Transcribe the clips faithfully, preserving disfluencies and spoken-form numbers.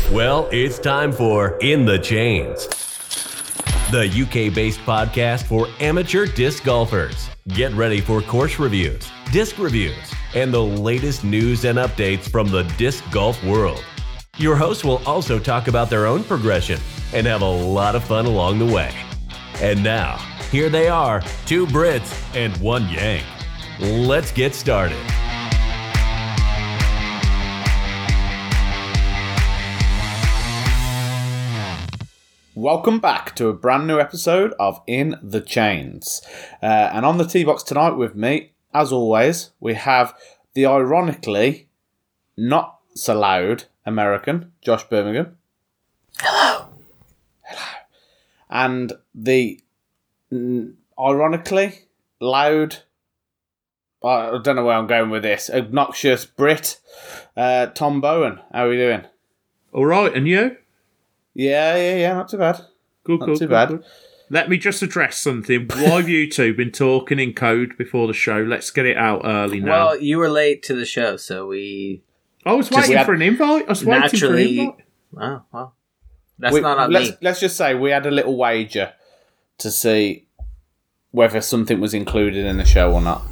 Well, it's time for In the Chains, the U K-based podcast for amateur disc golfers. Get ready for course reviews, disc reviews, and the latest news and updates from the disc golf world. Your hosts will also talk about their own progression and have a lot of fun along the way. And now, here they are, two Brits and one Yank. Let's get started. Welcome back to a brand new episode of In the Chains. Uh, and on the tee box tonight with me, as always, we have the ironically not so loud American, Josh Birmingham. Hello. Hello. And the mm, ironically loud, I don't know where I'm going with this, obnoxious Brit, uh, Tom Bowen. How are we doing? All right, and you? Yeah, yeah, yeah, not too bad. Good, not good, too good, bad. good. Let me just address something. Why have you two been talking in code before the show? Let's get it out early now. Well, you were late to the show, so we... I was waiting had, for an invite. I was waiting for an naturally... invite. Oh, well. That's we, not on let's, me. Let's just say we had a little wager to see whether something was included in the show or not.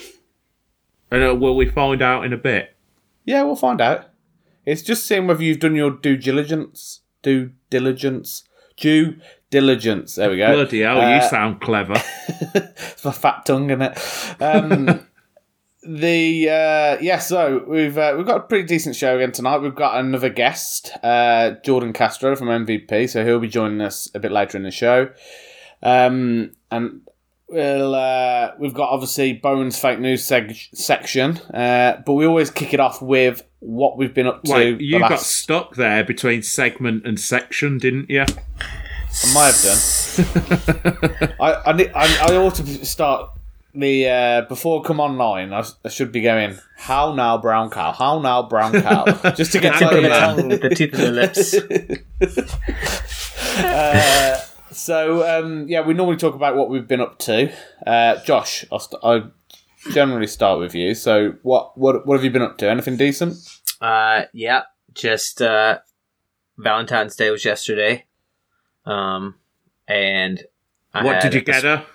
And uh, will we find out in a bit? Yeah, we'll find out. It's just seeing whether you've done your due diligence. Due diligence. Due diligence. There we go. Bloody hell, uh, you sound clever. It's my fat tongue, isn't it? Um, the uh, yeah, so we've uh, we've got a pretty decent show again tonight. We've got another guest, uh, Jordan Castro from M V P, so he'll be joining us a bit later in the show. Um, and we'll uh, we've got obviously Bowen's fake news seg- section, uh, but we always kick it off with what we've been up to. Wait, you the last... got stuck there between segment and section, didn't you? I might have done. I, I, need, I I ought to start the uh, before I come online. I, I should be going. How now, brown cow? How now, brown cow? Just to get Tip to of the the tongue, the tip of the lips. uh, so um, yeah, we normally talk about what we've been up to. Uh, Josh, I'll st- I generally start with you. So what what what have you been up to? Anything decent? Uh, yeah, just uh, Valentine's Day was yesterday. Um, and I What had did you a- get her?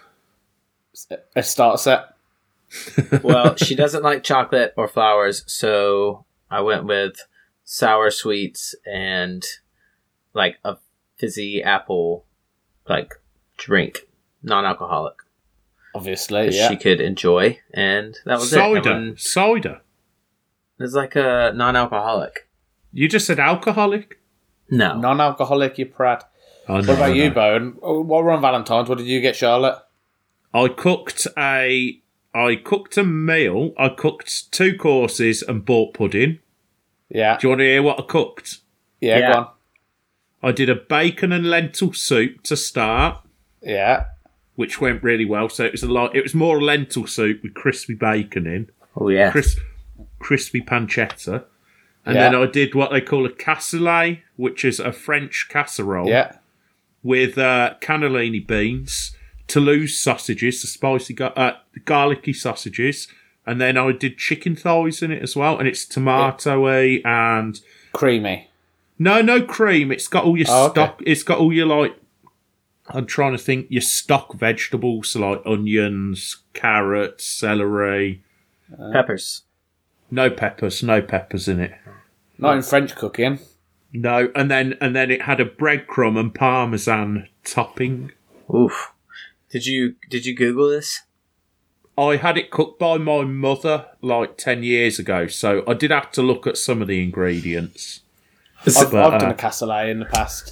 A starter set. Well, she doesn't like chocolate or flowers, so I went with sour sweets and like a fizzy apple like drink, non-alcoholic. Obviously, that yeah. she could enjoy, and that was Cider. it. And Cider. it's like a non-alcoholic. You just said alcoholic? No. Non-alcoholic, you prat. Oh, What no, about no, you, no. Bowen? While we're on Valentine's, what did you get, Charlotte? I cooked a I cooked a meal. I cooked two courses and bought pudding. Yeah. Do you want to hear what I cooked? Yeah, Yeah. go on. I did a bacon and lentil soup to start, Yeah. which went really well. So it was a lot. It was more lentil soup with crispy bacon in, Oh, yeah. crisp, crispy pancetta, and Yeah. then I did what they call a cassoulet, which is a French casserole Yeah. with uh, cannellini beans, Toulouse sausages, the spicy, gar- uh, garlicky sausages, and then I did chicken thighs in it as well. And it's tomatoey and Creamy. no, no cream. It's got all your Oh, okay. stock. It's got all your like. I'm trying to think. Your stock vegetables, so like onions, carrots, celery. Peppers. No peppers. No peppers in it. Not in French cooking. No, and then and then it had a breadcrumb and parmesan topping. Oof. Did you did you Google this? I had it cooked by my mother like ten years ago, so I did have to look at some of the ingredients. I've, But, I've done uh, a cassoulet in the past.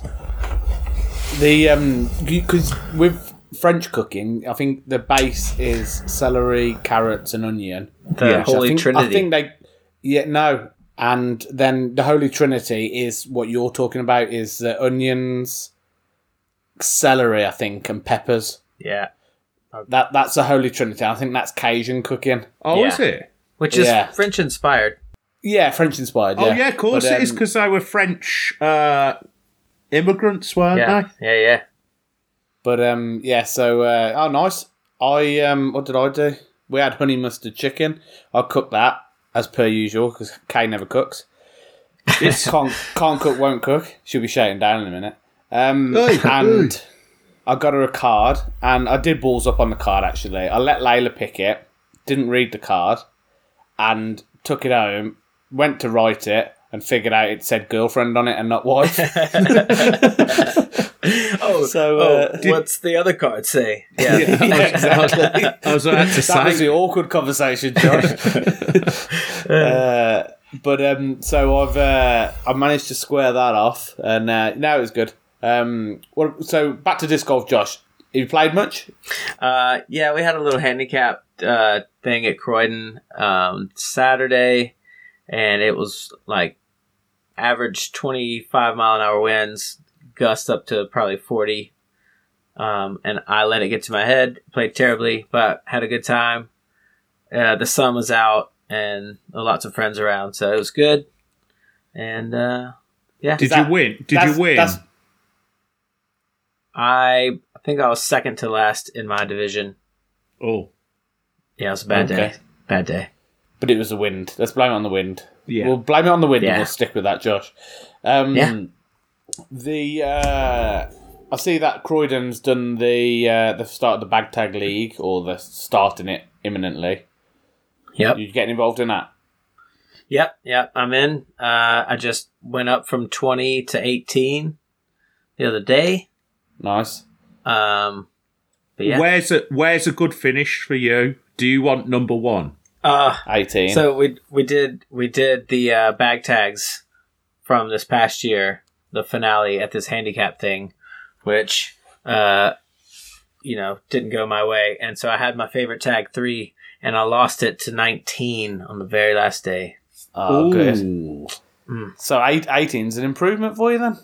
The um, because with French cooking, I think the base is celery, carrots, and onion. The Yeah. Which I Holy think, Trinity. I think they, yeah, no, and then the Holy Trinity is what you're talking about. Is the onions, celery, I think, and peppers. Yeah. That that's the Holy Trinity. I think that's Cajun cooking. Oh, Yeah. is it? Which is Yeah. French inspired. Yeah, French inspired. Oh, yeah, of course But, it is, um, because they were French uh, immigrants, weren't Yeah. they? Yeah, yeah. But um, yeah. So uh, oh, nice. I um, what did I do? We had honey mustard chicken. I cooked that as per usual because Kay never cooks. can't, can't cook, won't cook. She'll be shouting down in a minute. Um, Hey, and hey. I got her a card, and I did balls up on the card, actually. I let Layla pick it, didn't read the card, and took it home, went to write it, and figured out it said girlfriend on it and not wife. Oh, So, oh, uh, what's the other card say? Yeah. exactly. I was about to That was say. the awkward conversation, Josh. uh, but um, so I've uh, I managed to square that off, and uh, now it's good. Um, well, so back to disc golf, Josh. Have you played much? Uh, yeah, we had a little handicap uh, thing at Croydon um, Saturday, and it was like average twenty-five mile an hour winds, gust up to probably forty. Um, and I let it get to my head, played terribly, but had a good time. Uh, the sun was out and lots of friends around, so it was good. And uh, yeah, Did that- you win? Did That's- you win? that's- I think I was second to last in my division. Oh, Yeah, it was a bad Okay. day. Bad day. But it was the wind. Let's blame it on the wind. yeah. We'll blame it on the wind, Yeah. and we'll stick with that, Josh. Um, Yeah. The uh, I see that Croydon's done the uh, the start of the Bag Tag League, or they're starting it imminently. Yep. You getting involved in that? Yep, yep, I'm in. Uh, I just went up from twenty to eighteen the other day. Nice. Um, but yeah. Where's a Where's a good finish for you? Do you want number one? Uh, eighteen. so we we did we did the uh, bag tags from this past year, the finale at this handicap thing, which uh, you know didn't go my way, and so I had my favorite tag three, and I lost it to nineteen on the very last day. oh, good. Ooh. So eight, eighteen's an improvement for you then.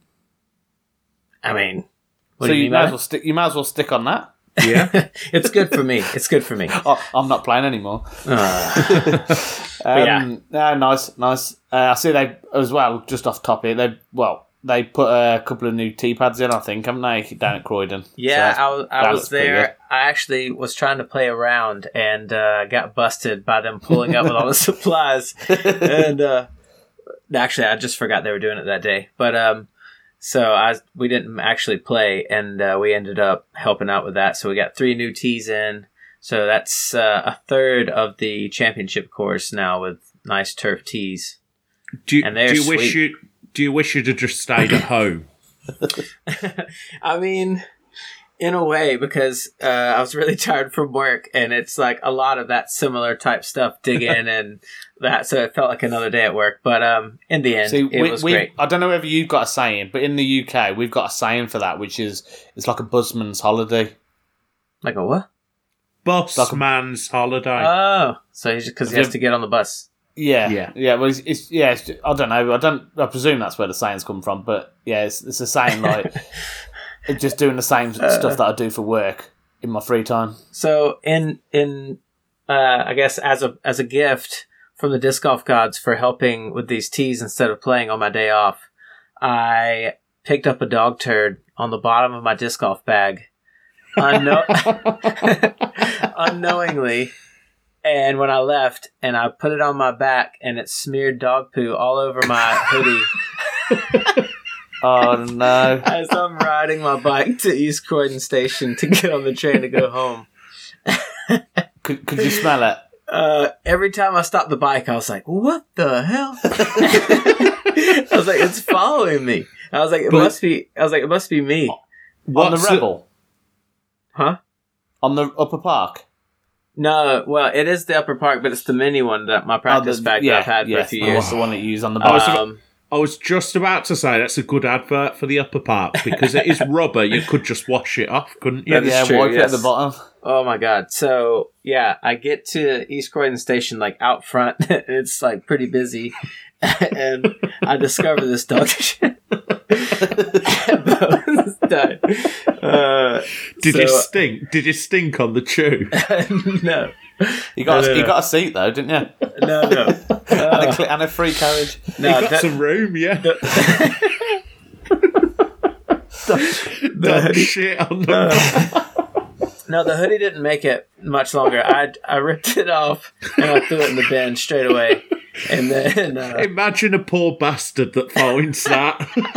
I mean, what so do you, you, mean might by as that? well stick. You might as well stick on that. Yeah. It's good for me. It's good for me. Oh, I'm not playing anymore. Uh, Um, yeah. no, nice, nice. Uh, I see they as well. Just off topic, they well they put a couple of new tee pads in. I think haven't they down at Croydon? Yeah, So I was, I that was looks pretty there. good. I actually was trying to play around and uh, got busted by them pulling up with all the supplies. And uh, actually, I just forgot they were doing it that day. But um, so I we didn't actually play, and uh, we ended up helping out with that. So we got three new tees in. So that's uh, a third of the championship course now with nice turf tees. Do you, And they're do you wish sweet. you Do you wish you'd have just stayed at home? I mean, in a way, because uh, I was really tired from work, and it's like a lot of that similar type stuff, digging and that. So it felt like another day at work. But um, in the end, See, it we, was we, great. I don't know whether you've got a saying, but in the U K, we've got a saying for that, which is it's like a busman's holiday. Like a what? Busman's holiday. Oh, so he's just because he has to get on the bus. Yeah, Yeah. yeah. Well, it's, it's yeah. It's, I don't know. I don't. I presume that's where the sayings come from. But yeah, it's, it's a saying like just doing the same stuff that I do for work in my free time. So in in uh, I guess as a as a gift from the disc golf gods for helping with these tees instead of playing on my day off, I picked up a dog turd on the bottom of my disc golf bag, unknow- unknowingly. And when I left, and I put it on my back, and it smeared dog poo all over my hoodie Oh no! as I'm riding my bike to East Croydon Station to get on the train to go home. Could could you smell it? Uh, every time I stopped the bike, I was like, "What the hell?" I was like, "It's following me." I was like, "It But- must be." I was like, "It must be me." On the What's Rebel, Huh? on the Upper Park. No, well, it is the upper park, but it's the mini one that my practice Oh, the- bag yeah, that I've had yeah, for a few the years. one- the one that you use on the I was bike. about- Um, I was just about to say that's a good advert for the upper park because it is rubber. You could just wash it off, couldn't you? That is yeah, true, wipe it at yes. the bottom. oh my god! So yeah, I get to East Croydon Station like out front. It's like pretty busy, and I discover this dog shit. Bones died. Uh, Did so- you stink? Did you stink on the tube? no, You got No, a, no, you no. got a seat though, didn't you? no, no. and, a Uh, cli- and a free carriage. you no, got that- some room, yeah. the Dog hoodie, shit on the. no, the hoodie didn't make it much longer. I I ripped it off and I threw it in the bin straight away. And then uh, Imagine a poor bastard that finds that.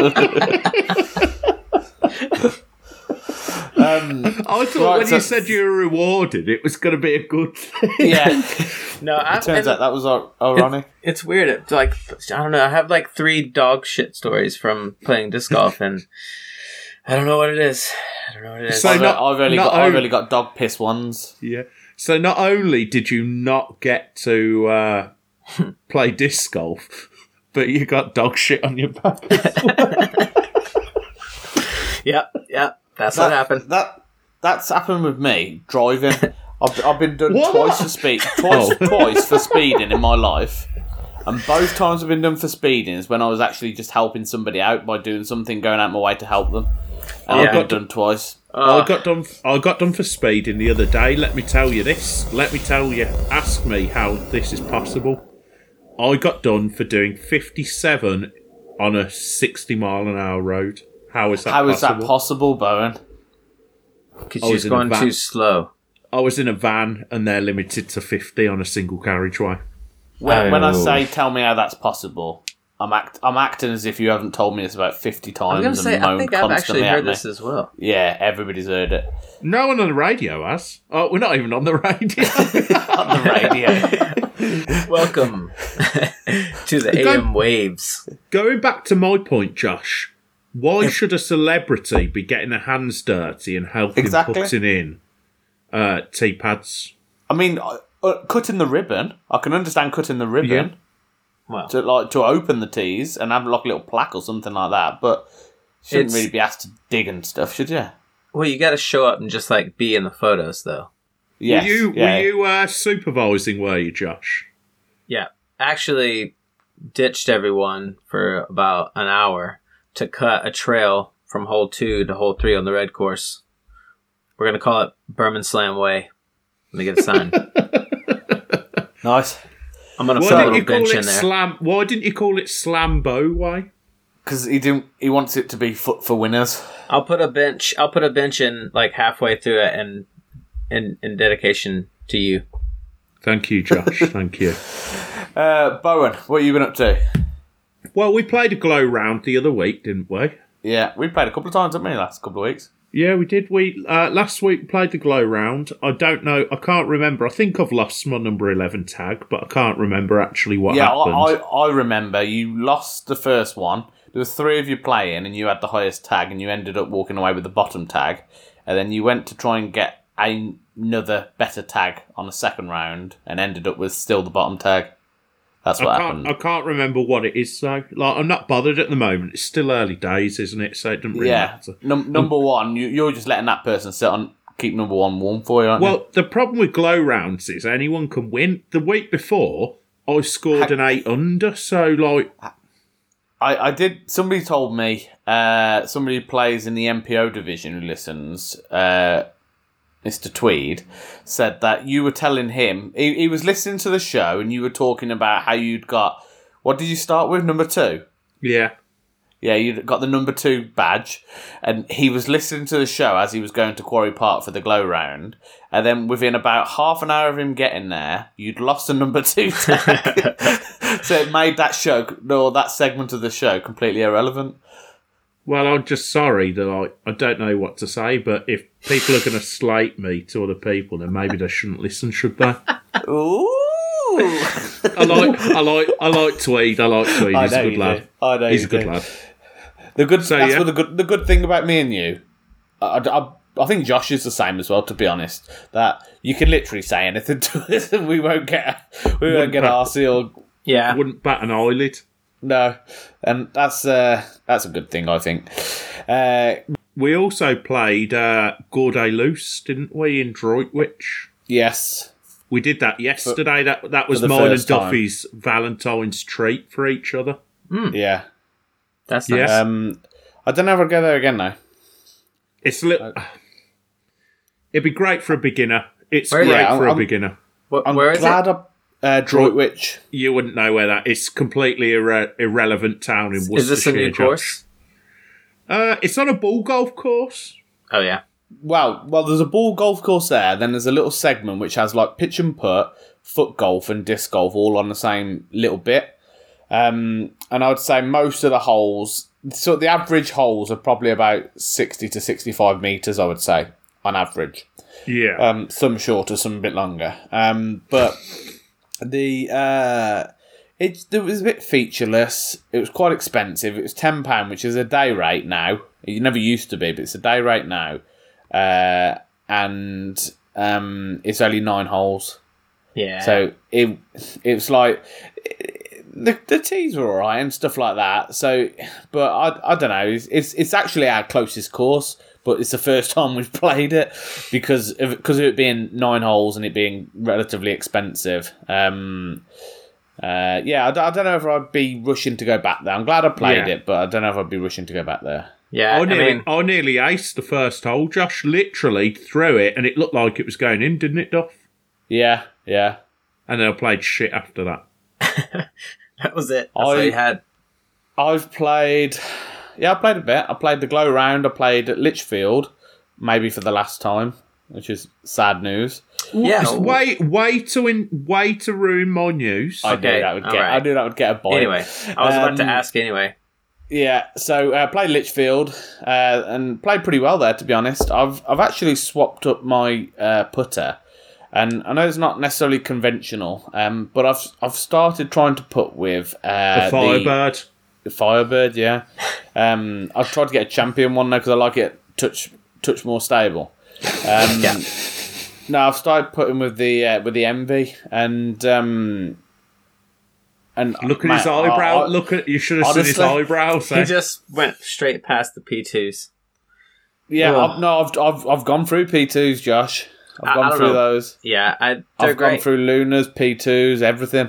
Um, I thought Right, when so- you said you were rewarded, it was going to be a good thing. yeah. no, I, Turns and out that was ir- ironic. it's weird. It's like I don't know. I have like three dog shit stories from playing disc golf, and I don't know what it is. I don't know what it is. So I've, not- I've only not got I've only- only got dog piss ones. Yeah. So not only did you not get to uh, play disc golf, but you got dog shit on your back. Yep, yep. That's That, what happened. That that's happened with me driving. I've, I've been done What? twice for speed, twice Oh. twice for speeding in my life, and both times I've been done for speeding is when I was actually just helping somebody out by doing something, going out my way to help them, and Yeah. I've been done twice. Uh, I got done. I got done for speeding the other day. Let me tell you this. Let me tell you. Ask me how this is possible. I got done for doing fifty-seven on a sixty mile an hour road. How is that? How is possible? that possible, Bowen? Because I you're was just in a going van. too slow. I was in a van, and they're limited to fifty on a single carriageway. When, when I Oh. say tell me how that's possible, I'm act I'm acting as if you haven't told me this about fifty I times was gonna and say, I moaned think I've constantly actually at heard me. this as well. Yeah, everybody's heard it No one on the radio has. Oh, we're not even on the radio. on the radio. Welcome to the Go- A M waves. Going back to my point, Josh, why should a celebrity be getting their hands dirty and helping Exactly. putting in uh, T-pads? I mean, uh, uh, cutting the ribbon. I can understand cutting the ribbon Yeah. Well, to like to open the tees and have like a little plaque or something like that. But you shouldn't It's- really be asked to dig and stuff, should you? well, you got to show up and just like be in the photos, though. Yes. Were you, yeah. were you uh, supervising, were you, Josh? Yeah, actually ditched everyone for about an hour to cut a trail from hole two to hole three on the red course. We're gonna call it Berman Slam Way. Let me get a sign. Nice. I'm gonna Why put a didn't little you call bench it in there. slam? Why didn't you call it Slambo Way? Because he didn't. He wants it to be foot for winners. I'll put a bench. I'll put a bench in like halfway through it, and in in dedication to you. Thank you, Josh. Thank you. Uh, Bowen, what have you been up to? Well, we played a glow round the other week, didn't we? Yeah, we played a couple of times, haven't we, last couple of weeks? Yeah, we did. We uh, last week we played the glow round. I don't know. I can't remember. I think I've lost my number eleven tag, but I can't remember actually what yeah, happened. I, I, I remember you lost the first one. There were three of you playing, and you had the highest tag, and you ended up walking away with the bottom tag. And then you went to try and get a, another better tag on the second round, and ended up with still the bottom tag. That's what I can't. happened. I can't remember what it is though. Like, I'm not bothered at the moment. It's still early days, isn't it? So it doesn't really yeah, matter. Num- number one, you, you're just letting that person sit on, keep number one warm for you, aren't you? Well, the problem with glow rounds is anyone can win. The week before, I scored an eight under. So like, I, I did. Somebody told me. Uh, somebody who plays in the M P O division who listens. Uh, Mister Tweed said that you were telling him he, he was listening to the show and you were talking about how you'd got. What did you start with? Number two. yeah, Yeah, you got the number two badge, and he was listening to the show as he was going to Quarry Park for the glow round, and then within about half an hour of him getting there, you'd lost the number two tag. So it made that show, or that segment of the show, completely irrelevant. well, I'm just sorry that I, I don't know what to say, but if people are going to slate me to other people, then maybe they shouldn't listen, should they? Ooh. I like, I like, I like Tweed. I like Tweed. I He's know a good you lad. do. I know He's you a good do. lad. The good. So, that's yeah. what the good. The good thing about me and you, I, I, I think Josh is the same as well. To be honest, that you can literally say anything to us, and we won't get we won't get arsey or Yeah, Wouldn't bat an eyelid. no, and that's uh, that's a good thing, I think. Uh, We also played uh, Gorday Loose, didn't we, in Droitwich? yes, We did that yesterday. that that was the mine and first time. Duffy's Valentine's treat for each other. yeah. that's Yeah. nice. Um, I don't know if I'll go there again though. It's a little. It'd be great for a beginner. It's Where- great yeah, for I'm- a beginner. What, I'm where is glad it? I uh, Droitwich. You wouldn't know where that. It's completely irre- irrelevant town in Worcestershire. Is this a new Josh. course? Uh, it's on a ball golf course. Oh yeah. Well, well, there's a ball golf course there. Then there's a little segment which has like pitch and putt, foot golf and disc golf all on the same little bit. Um, and I would say most of the holes, so the average holes are probably about sixty to sixty-five metres, I would say, on average. Yeah. Um, some shorter, some a bit longer. Um, but the uh, it, it was a bit featureless. It was quite expensive. It was ten pounds, which is a day rate now. It never used to be, but it's a day rate now. Uh, and um, it's only nine holes. Yeah. So it it was like the the tees were alright and stuff like that. So, but I I don't know. It's it's, it's actually our closest course, but it's the first time we've played it because of because of it being nine holes and it being relatively expensive. Um, uh, yeah, I, d- I don't know if I'd be rushing to go back there. I'm glad I played Yeah. it, but I don't know if I'd be rushing to go back there. Yeah, I I nearly, mean, I nearly aced the first hole. Josh literally threw it, and it looked like it was going in, didn't it, Duff? Yeah, yeah. And then I played shit after that. that was it. That's I- all you had. I've played, yeah, I played a bit. I played the Glow Round. I played at Lichfield, maybe for the last time, which is sad news. Yeah. Just wait, way to in, way to ruin my news. I Okay, knew that would all get. right. I knew that would get a bite. Anyway, I was about to Um, ask anyway. Yeah, so uh, played Lichfield uh, and played pretty well there. To be honest, I've I've actually swapped up my uh, putter, and I know it's not necessarily conventional, um, but I've I've started trying to put with uh, the Firebird. The Firebird, yeah. Um, I've tried to get a champion one now because I like it touch touch more stable. Um, Yeah. No, I've started putting with the uh, with the Envy and um, and Look at mate, his eyebrow. I- I- Look at you should have seen his honestly, eyebrows. He eh? just went straight past the P twos. Yeah, Ugh. I've, no, I've, I've I've gone through P twos, Josh. I've I- I gone don't through know. those. Yeah, I, they're I've gone great. through Lunas, P twos, everything.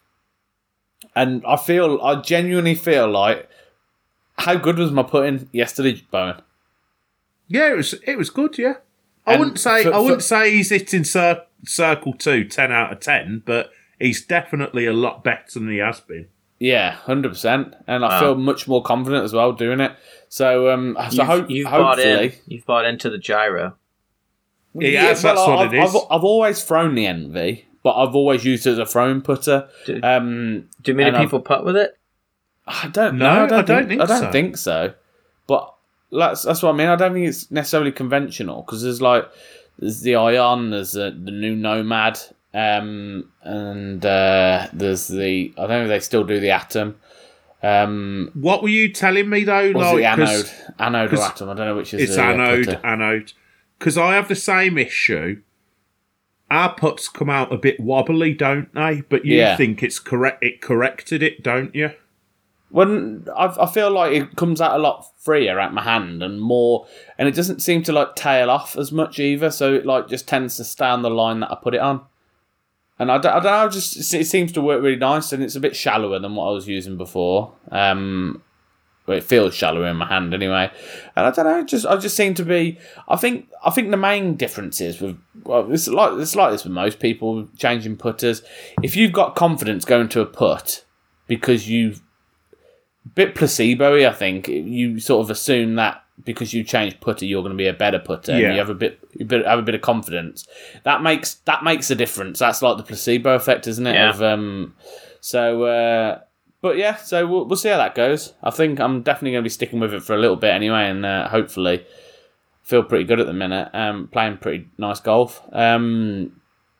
And I feel, I genuinely feel like, how good was my putting yesterday, Bowen? Yeah, it was it was good. Yeah, I And wouldn't say for- I wouldn't for- say he's hitting cir- circle two ten out of ten, but he's definitely a lot better than he has been. Yeah, hundred percent. And I Wow. feel much more confident as well doing it. So, um, so You've, hope, you've bought hopefully, in. You've bought into the gyro. Yeah, that's what I've, it is. I've, I've always thrown the Envy, but I've always used it as a throwing putter. Do, Um, do many and I've- people putt with it? I don't No, know. I don't, I don't think, think I don't so. think so. But that's that's what I mean. I don't think it's necessarily conventional because there's like there's the Ion, there's the, the new Nomad, um, and uh, there's the I don't know if they still do the Atom. Um, What were you telling me though? or is it the Like, 'cause Anode, Anode or 'cause Atom? I don't know which is it's the uh, anode, putter. anode. Because I have the same issue. Our putts come out a bit wobbly, don't they? But you Yeah. think it's correct? It corrected it, don't you? When I, I feel like it comes out a lot freer at my hand and more, and it doesn't seem to like tail off as much either. So it like just tends to stay on the line that I put it on. And I don't, I don't know, just it seems to work really nice, and it's a bit shallower than what I was using before. Um, but it feels shallower in my hand anyway. And I don't know, just I just seem to be. I think I think the main difference is with well, it's like it's like this with most people changing putters. If you've got confidence going to a putt because you've bit placebo-y, I think. You sort of assume that because you change putter, you're going to be a better putter. Yeah. And you have a bit, you bit, have a bit of confidence. That makes that makes a difference. That's like the placebo effect, isn't it? Yeah. Of, um, so, uh, but yeah, so we'll, we'll see how that goes. I think I'm definitely going to be sticking with it for a little bit anyway, and uh, hopefully feel pretty good at the minute. Um, playing pretty nice golf. Um,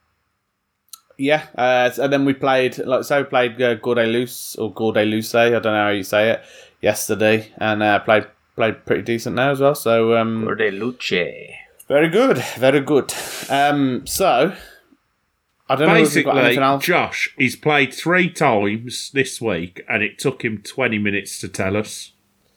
Yeah, uh, and then we played, like so, we played uh, Gourde Luce or Gourde Luce. I don't know how you say it. Yesterday, and uh, played played pretty decent now as well. So um, Gourde Luce. very good, very good. Um, so I don't know if we've got Basically, anything else. Josh, he's played three times this week, and it took him twenty minutes to tell us.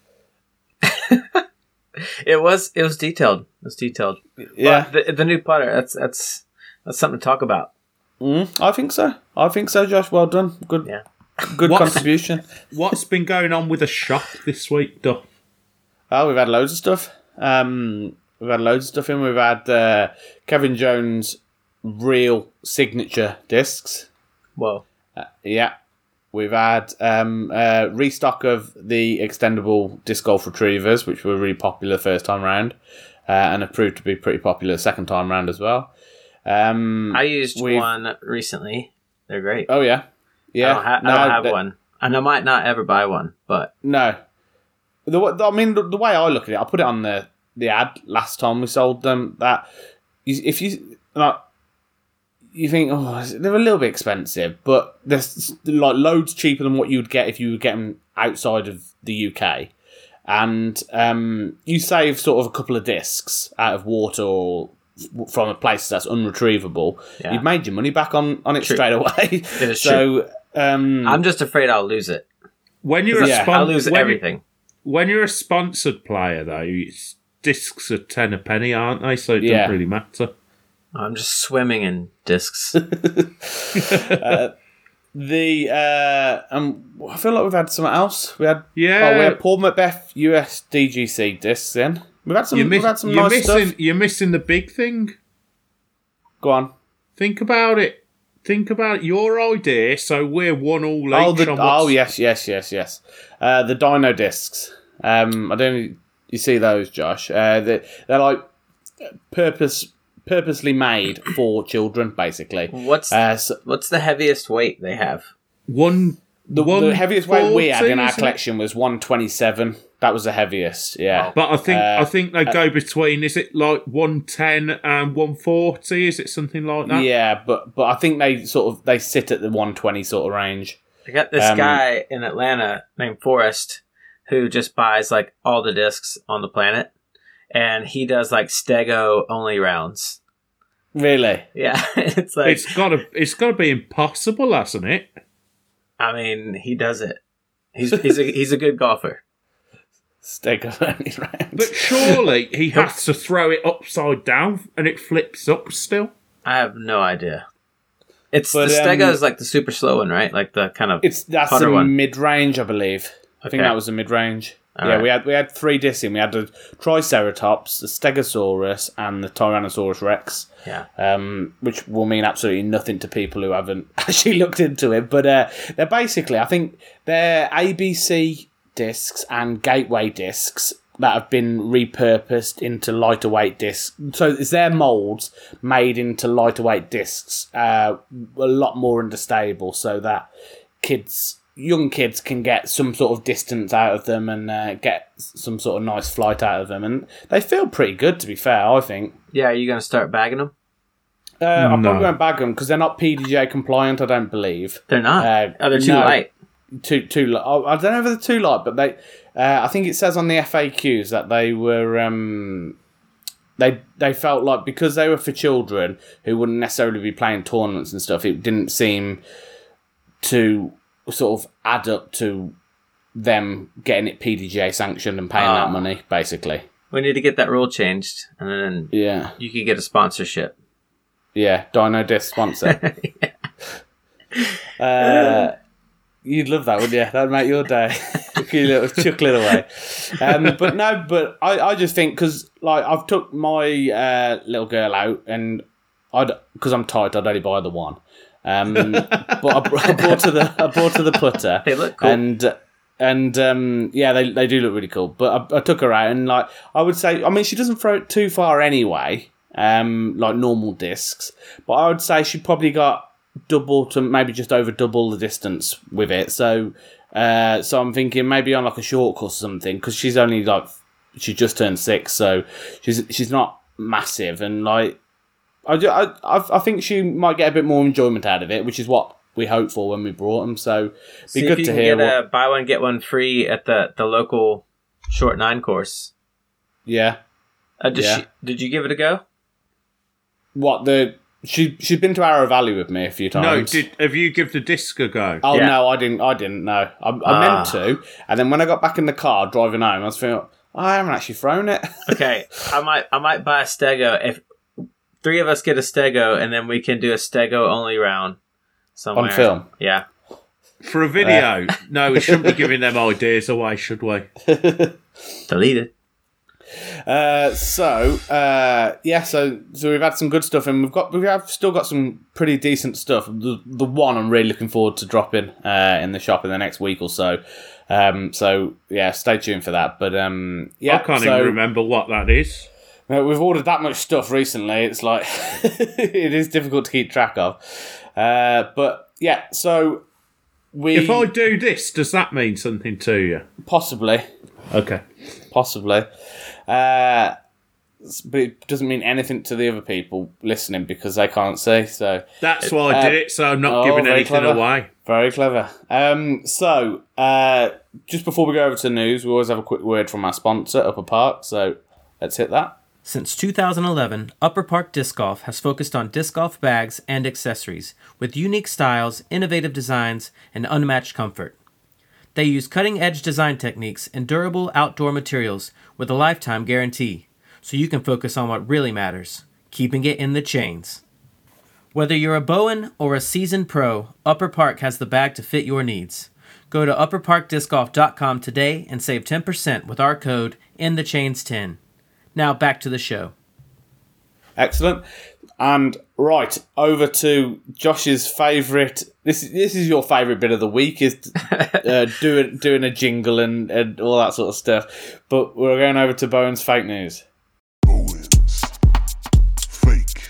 It was it was detailed. It was detailed. Yeah, But the, the new putter. That's that's that's something to talk about. mm, I think so. I think so, Josh. Well done. Good, Yeah. good What's- contribution. What's been going on with the shop this week, Duff? Oh, we've had loads of stuff. Um, we've had loads of stuff in. We've had uh, Kevin Jones' real signature discs. Whoa. Uh, yeah. We've had um, uh, restock of the extendable disc golf retrievers, which were really popular first time round, uh, and have proved to be pretty popular second time round as well. Um, I used we've- one recently. They're great. Oh yeah, yeah. I don't, ha- No, I don't have that- one, and I might not ever buy one. But No, the wa- I mean the, the way I look at it, I put it on the the ad last time we sold them. That you- if you like, you think oh they're a little bit expensive, but they're s- like loads cheaper than what you would get if you would get them outside of the U K, and um, you save sort of a couple of discs out of water or from a place that's unretrievable. Yeah. You've made your money back on, on it True. straight away. It is so um, I'm just afraid I'll lose it. When you're Yeah. a spon- I'll lose when, everything. When you're a sponsored player, though, it's, discs are ten a penny, aren't they? So it Yeah. doesn't really matter. I'm just swimming in discs. The uh, um, I feel like we've had something else. We had Yeah. oh, we had Paul Macbeth U S D G C discs in. We've had some. You're, miss- we've had some you're nice missing. stuff. You're missing the big thing. Go on. Think about it. Think about your idea. So we're one all Oh, each the, on what's- oh yes, yes, yes, yes. Uh, the Dino discs. Um, I don't. know You see those, Josh? Uh, they're, they're like purpose purposely made for children, basically. What's Uh, so what's the heaviest weight they have? one. the, one the heaviest weight we had in our forty, isn't it? collection was one twenty-seven. That was the heaviest. Yeah. But I think Uh, I think they go between. Is it like one ten and one forty? Is it something like that? Yeah, but but I think they sort of they sit at the one twenty sort of range. I got this Um, guy in Atlanta named Forrest who just buys like all the discs on the planet, and he does like Stego only rounds. Really? Yeah, it's like It's gotta. It's gotta be impossible, hasn't it? I mean, he does it. He's he's a he's a good golfer. Stick of only round. But surely he has to throw it upside down and it flips up still. I have no idea. It's But, the Stego um, is like the super slow one, right? Like the kind of It's that's putter a one. mid range, I believe. I think Okay. that was a mid range. All Yeah, right. we had we had three discs in. We had the Triceratops, the Stegosaurus, and the Tyrannosaurus Rex. yeah. Um, which will mean absolutely nothing to people who haven't actually looked into it. But uh, they're basically, I think, they're A B C discs and Gateway discs that have been repurposed into lighter weight discs. So it's their moulds made into lighter weight discs, uh, a lot more understable, so that kids, young kids, can get some sort of distance out of them and uh, get some sort of nice flight out of them. And they feel pretty good, to be fair, I think. Yeah, are you going to start bagging them? Uh, I No. probably won't bag them because they're not P D J compliant, I don't believe. They're not. Uh, oh, they're too no. light. Too too. li- oh, I don't know if they're too light, but they. Uh, I think it says on the F A Qs that they were. Um, they they felt like because they were for children who wouldn't necessarily be playing tournaments and stuff, it didn't seem to sort of add up to them getting it P D J sanctioned and paying Ah. that money, basically. We need to get that rule changed, and then Yeah, you could get a sponsorship. yeah. Dino Disc sponsor. Uh, you'd love that, wouldn't you? That'd make your day. You little chuckling away. Um, but no, but I, I just think because like I've took my uh, little girl out and I because I'm tight, I'd only buy the one. Um, but I, br- I bought her the I bought her the putter. They look cool. And and um, yeah, they they do look really cool. But I, I took her out and like I would say, I mean, she doesn't throw it too far anyway. Um, like normal discs, but I would say she probably got double to maybe just over double the distance with it. So, uh, so I'm thinking maybe on like a short course or something because she's only like she just turned six, so she's she's not massive and like I do, I I I think she might get a bit more enjoyment out of it, which is what we hoped for when we brought them. So, be See good if you to can hear. get What, a buy one get one free at the, the local short nine course. yeah, Uh, did, Yeah. she, did you give it a go? what the she she's been to Arrow Valley with me a few No, times. did have you give the disc a go? Oh Yeah. no, I didn't. I didn't. No, I, I Ah. meant to, and then when I got back in the car driving home, I was thinking, I haven't actually thrown it. Okay, I might I might buy a Stego if three of us get a Stego, and then we can do a Stego only round somewhere On film? Yeah, For a video? no, we shouldn't be giving them ideas away, should we? delete it. Uh, so uh, yeah, so so we've had some good stuff, and we've got we have still got some pretty decent stuff. The the one I'm really looking forward to dropping uh, in the shop in the next week or so. Um, so yeah, stay tuned for that. But um, yeah, I can't so, even remember what that is. know, we've ordered that much stuff recently. It's like it is difficult to keep track of. Uh, but yeah, so we If I do this, does that mean something to you? possibly, Okay. possibly, uh, but it doesn't mean anything to the other people listening because they can't see. So That's why I Uh, did it, so I'm not oh, giving very anything clever. away. Very clever. Um, so, uh, just before we go over to the news, we always have a quick word from our sponsor, Upper Park. So, let's hit that. Since two thousand eleven, Upper Park Disc Golf has focused on disc golf bags and accessories with unique styles, innovative designs, and unmatched comfort. They use cutting-edge design techniques and durable outdoor materials with a lifetime guarantee, so you can focus on what really matters, keeping it in the chains. Whether you're a Bowen or a seasoned pro, Upper Park has the bag to fit your needs. Go to upper park disc golf dot com today and save ten percent with our code in the chains ten. Now back to the show. Excellent. And right, over to Josh's favourite. This, this is your favourite bit of the week, is uh, doing, doing a jingle and, and all that sort of stuff. But we're going over to Bowen's fake news. Bowen's fake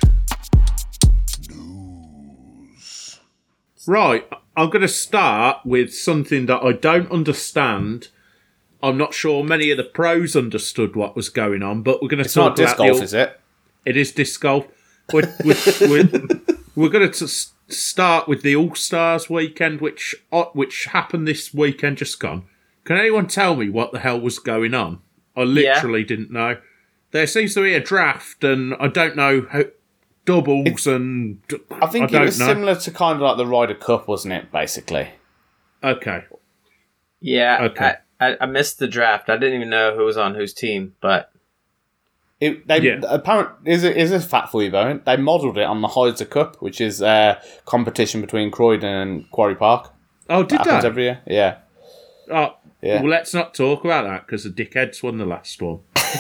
news. Right, I'm going to start with something that I don't understand. I'm not sure many of the pros understood what was going on, but we're going to It's talk not disc about golf, the, is it? It is disc golf. We're, we're, we're, we're going to start with the All-Stars weekend, which uh, which happened this weekend just gone. Can anyone tell me what the hell was going on? I literally didn't know. There seems to be a draft, and I don't know how, doubles and... I think I it was don't know. similar to kind of like the Ryder Cup, wasn't it, basically? Okay. Yeah, Okay. I, I, I missed the draft. I didn't even know who was on whose team, but It, they Yeah. apparent is it is a fact for you, Bowen. They modelled it on the Heizer Cup, which is a competition between Croydon and Quarry Park. Oh, did That happens that? every year. Yeah, Oh, Yeah. well, let's not talk about that because the dickheads won the last one.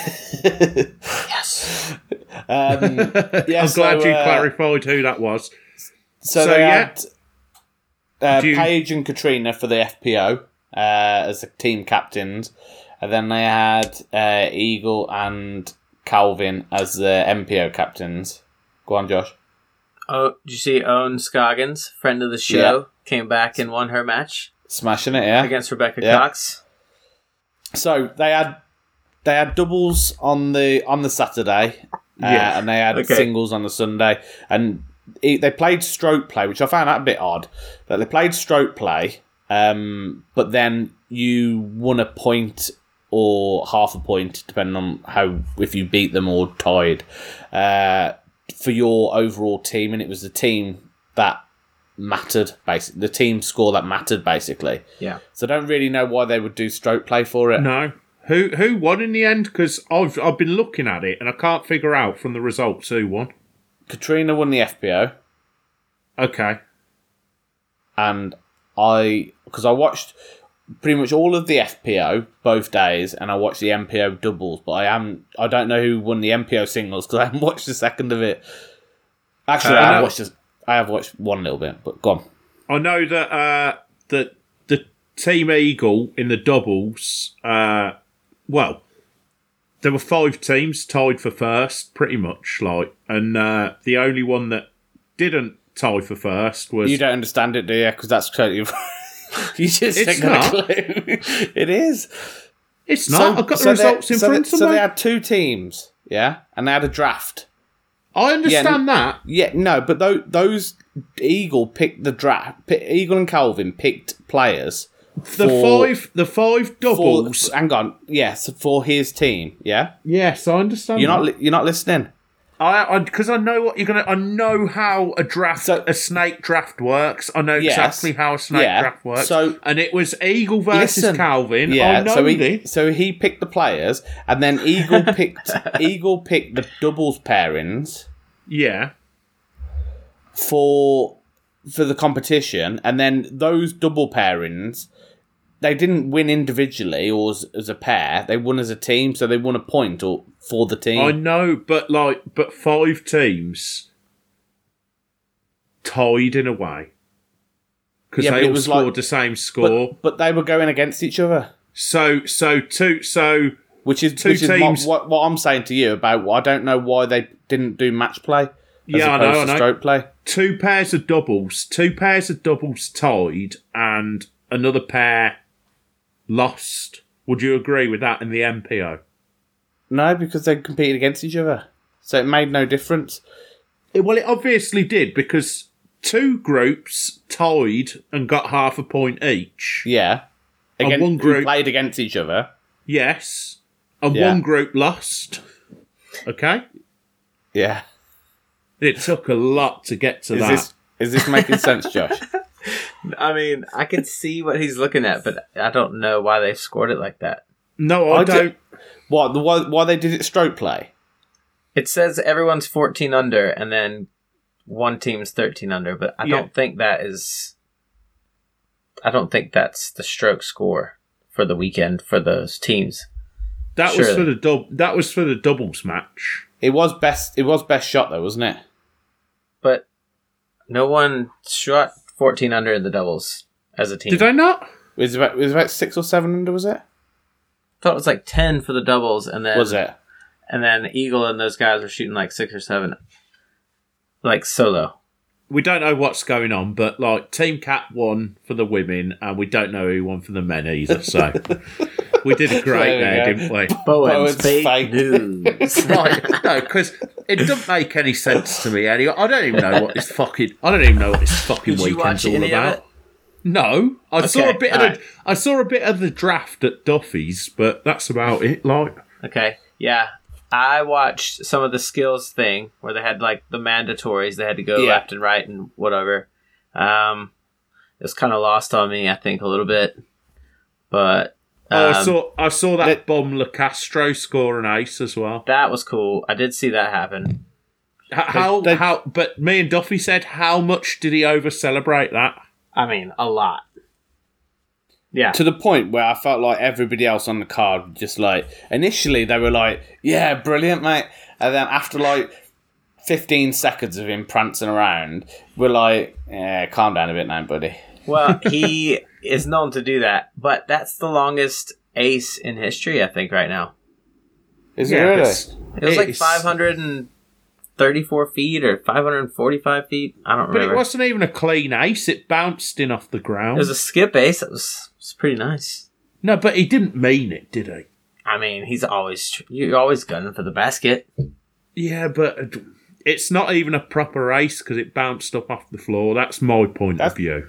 yes. um, yeah. I'm so, glad you uh, clarified who that was. So, So, they yeah. had uh, Do you- Paige and Katrina for the F P O uh, as the team captains, and then they had uh, Eagle and Calvin as the M P O captains. Go on, Josh. Oh, did you see Owen Scoggins, friend of the show, Yeah. came back and won her match Smashing it, yeah. against Rebecca Yeah. Cox? So they had they had doubles on the on the Saturday, uh, Yeah. and they had Okay. singles on the Sunday, and it, they played stroke play, which I found that a bit odd. That they played stroke play, um, but then you won a point or half a point, depending on how if you beat them or tied, uh, for your overall team, and it was the team that mattered, basically the team score that mattered, basically. Yeah. So I don't really know why they would do stroke play for it. No. Who who won in the end? Because I've, I've been looking at it and I can't figure out from the results who won. Katrina won the F P O, Okay. and I because I watched pretty much all of the F P O both days, and I watched the M P O doubles, but I am I don't know who won the M P O singles because I haven't watched the second of it. Actually, Uh, I have no. watched this, I have watched one little bit, but go on. I know that uh, that the Team Eagle in the doubles, uh, well, there were five teams tied for first, pretty much, like, and uh, the only one that didn't tie for first was You don't understand it, do you? Because that's totally. You just It's ain't got a not. clue. It is. It's not. I've got the they- results in so front they, of So me. they had two teams, yeah, and they had a draft. I understand Yeah, that. Yeah, no, but those, those Eagle picked the draft. Eagle and Calvin picked players. The for, five, the five for, doubles. hang on, yes, for his team. Yeah, yes, I understand. you're that. not. Li- you're not listening. I because I, know what you're gonna. I know how a draft, So- a snake draft works. I know Yes. exactly how a snake Yeah. draft works. So- and it was Eagle versus Listen. Calvin. I Yeah, know so he this. so he picked the players, and then Eagle picked Eagle picked the doubles pairings Yeah, for for the competition, and then those double pairings. They didn't win individually or as, as a pair. They won as a team, so they won a point or for the team. I know, but like, but five teams tied in a way because Yeah, but they it all was scored like- the same score. But, but they were going against each other. So, so two, so Which is Two which is what, teams- what, what I'm saying to you about. I don't know why they didn't do match play. As Yeah, I opposed know, I to know. stroke play. Two pairs of doubles, two pairs of doubles tied, and another pair lost. Would you agree with that in the M P O? No, because they competed against each other, so it made no difference. It- well, it obviously did, because two groups tied and got half a point each. Yeah, And against, one who group- played against each other. Yes. And Yeah. one group lost. Okay? Yeah, It took a lot to get to is that. this is this making sense, Josh? I mean, I can see what he's looking at, but I don't know why they scored it like that. No, I, I don't. did- What the why, why they did it stroke play? It says everyone's fourteen under, and then one team's thirteen under, but I Yeah. don't think that is. I don't think that's the stroke score for the weekend for those teams. That was Surely. for the dub- That was for the doubles match. It was best. It was best shot though, wasn't it? But no one shot fourteen under in the doubles as a team. Did I not? It was about it was about six or seven under, was it? thought it was like ten for the doubles, and then Was it? and then Eagle and those guys were shooting like six or seven, like solo. We don't know what's going on, but like Team Cat won for the women, and we don't know who won for the men either. So we did it great There there, we go. didn't we? Bowen's Bowen's fake, fake. news. Right, no, because it doesn't make any sense to me anyway. I don't even know what this fucking. I don't even know what this fucking Did you weekend's watch all any of about. it? No, I saw a Okay, bit of alright. the. I saw a bit of the draft at Duffy's, but that's about it. Like, Okay, yeah. I watched some of the skills thing where they had like the mandatories. They had to go Yeah. left and right and whatever. Um, it was kind of lost on me, I think, a little bit. But oh, I um, saw. I saw that let- bum LeCastro score an ace as well. that was cool. I did see that happen. H- How? they- how? But me and Duffy said, how much did he over celebrate that? I mean, a lot. Yeah. To the point where I felt like everybody else on the card just like initially they were like, "Yeah, brilliant, mate," and then after like fifteen seconds of him prancing around, we're like, "Yeah, calm down a bit now, buddy." Well, he is known to do that, but that's the longest ace in history, I think, right now. Is it Yeah, really? it's- It was like it's- five hundred thirty-four feet or five hundred forty-five feet. I don't But remember. it wasn't even a clean ace. It bounced in off the ground. It was a skip ace. It was, it was pretty nice. No, but he didn't mean it, did he? I mean, he's always tr- you're always gunning for the basket. Yeah, but it's not even a proper ace because it bounced up off the floor. That's my point That's- of view.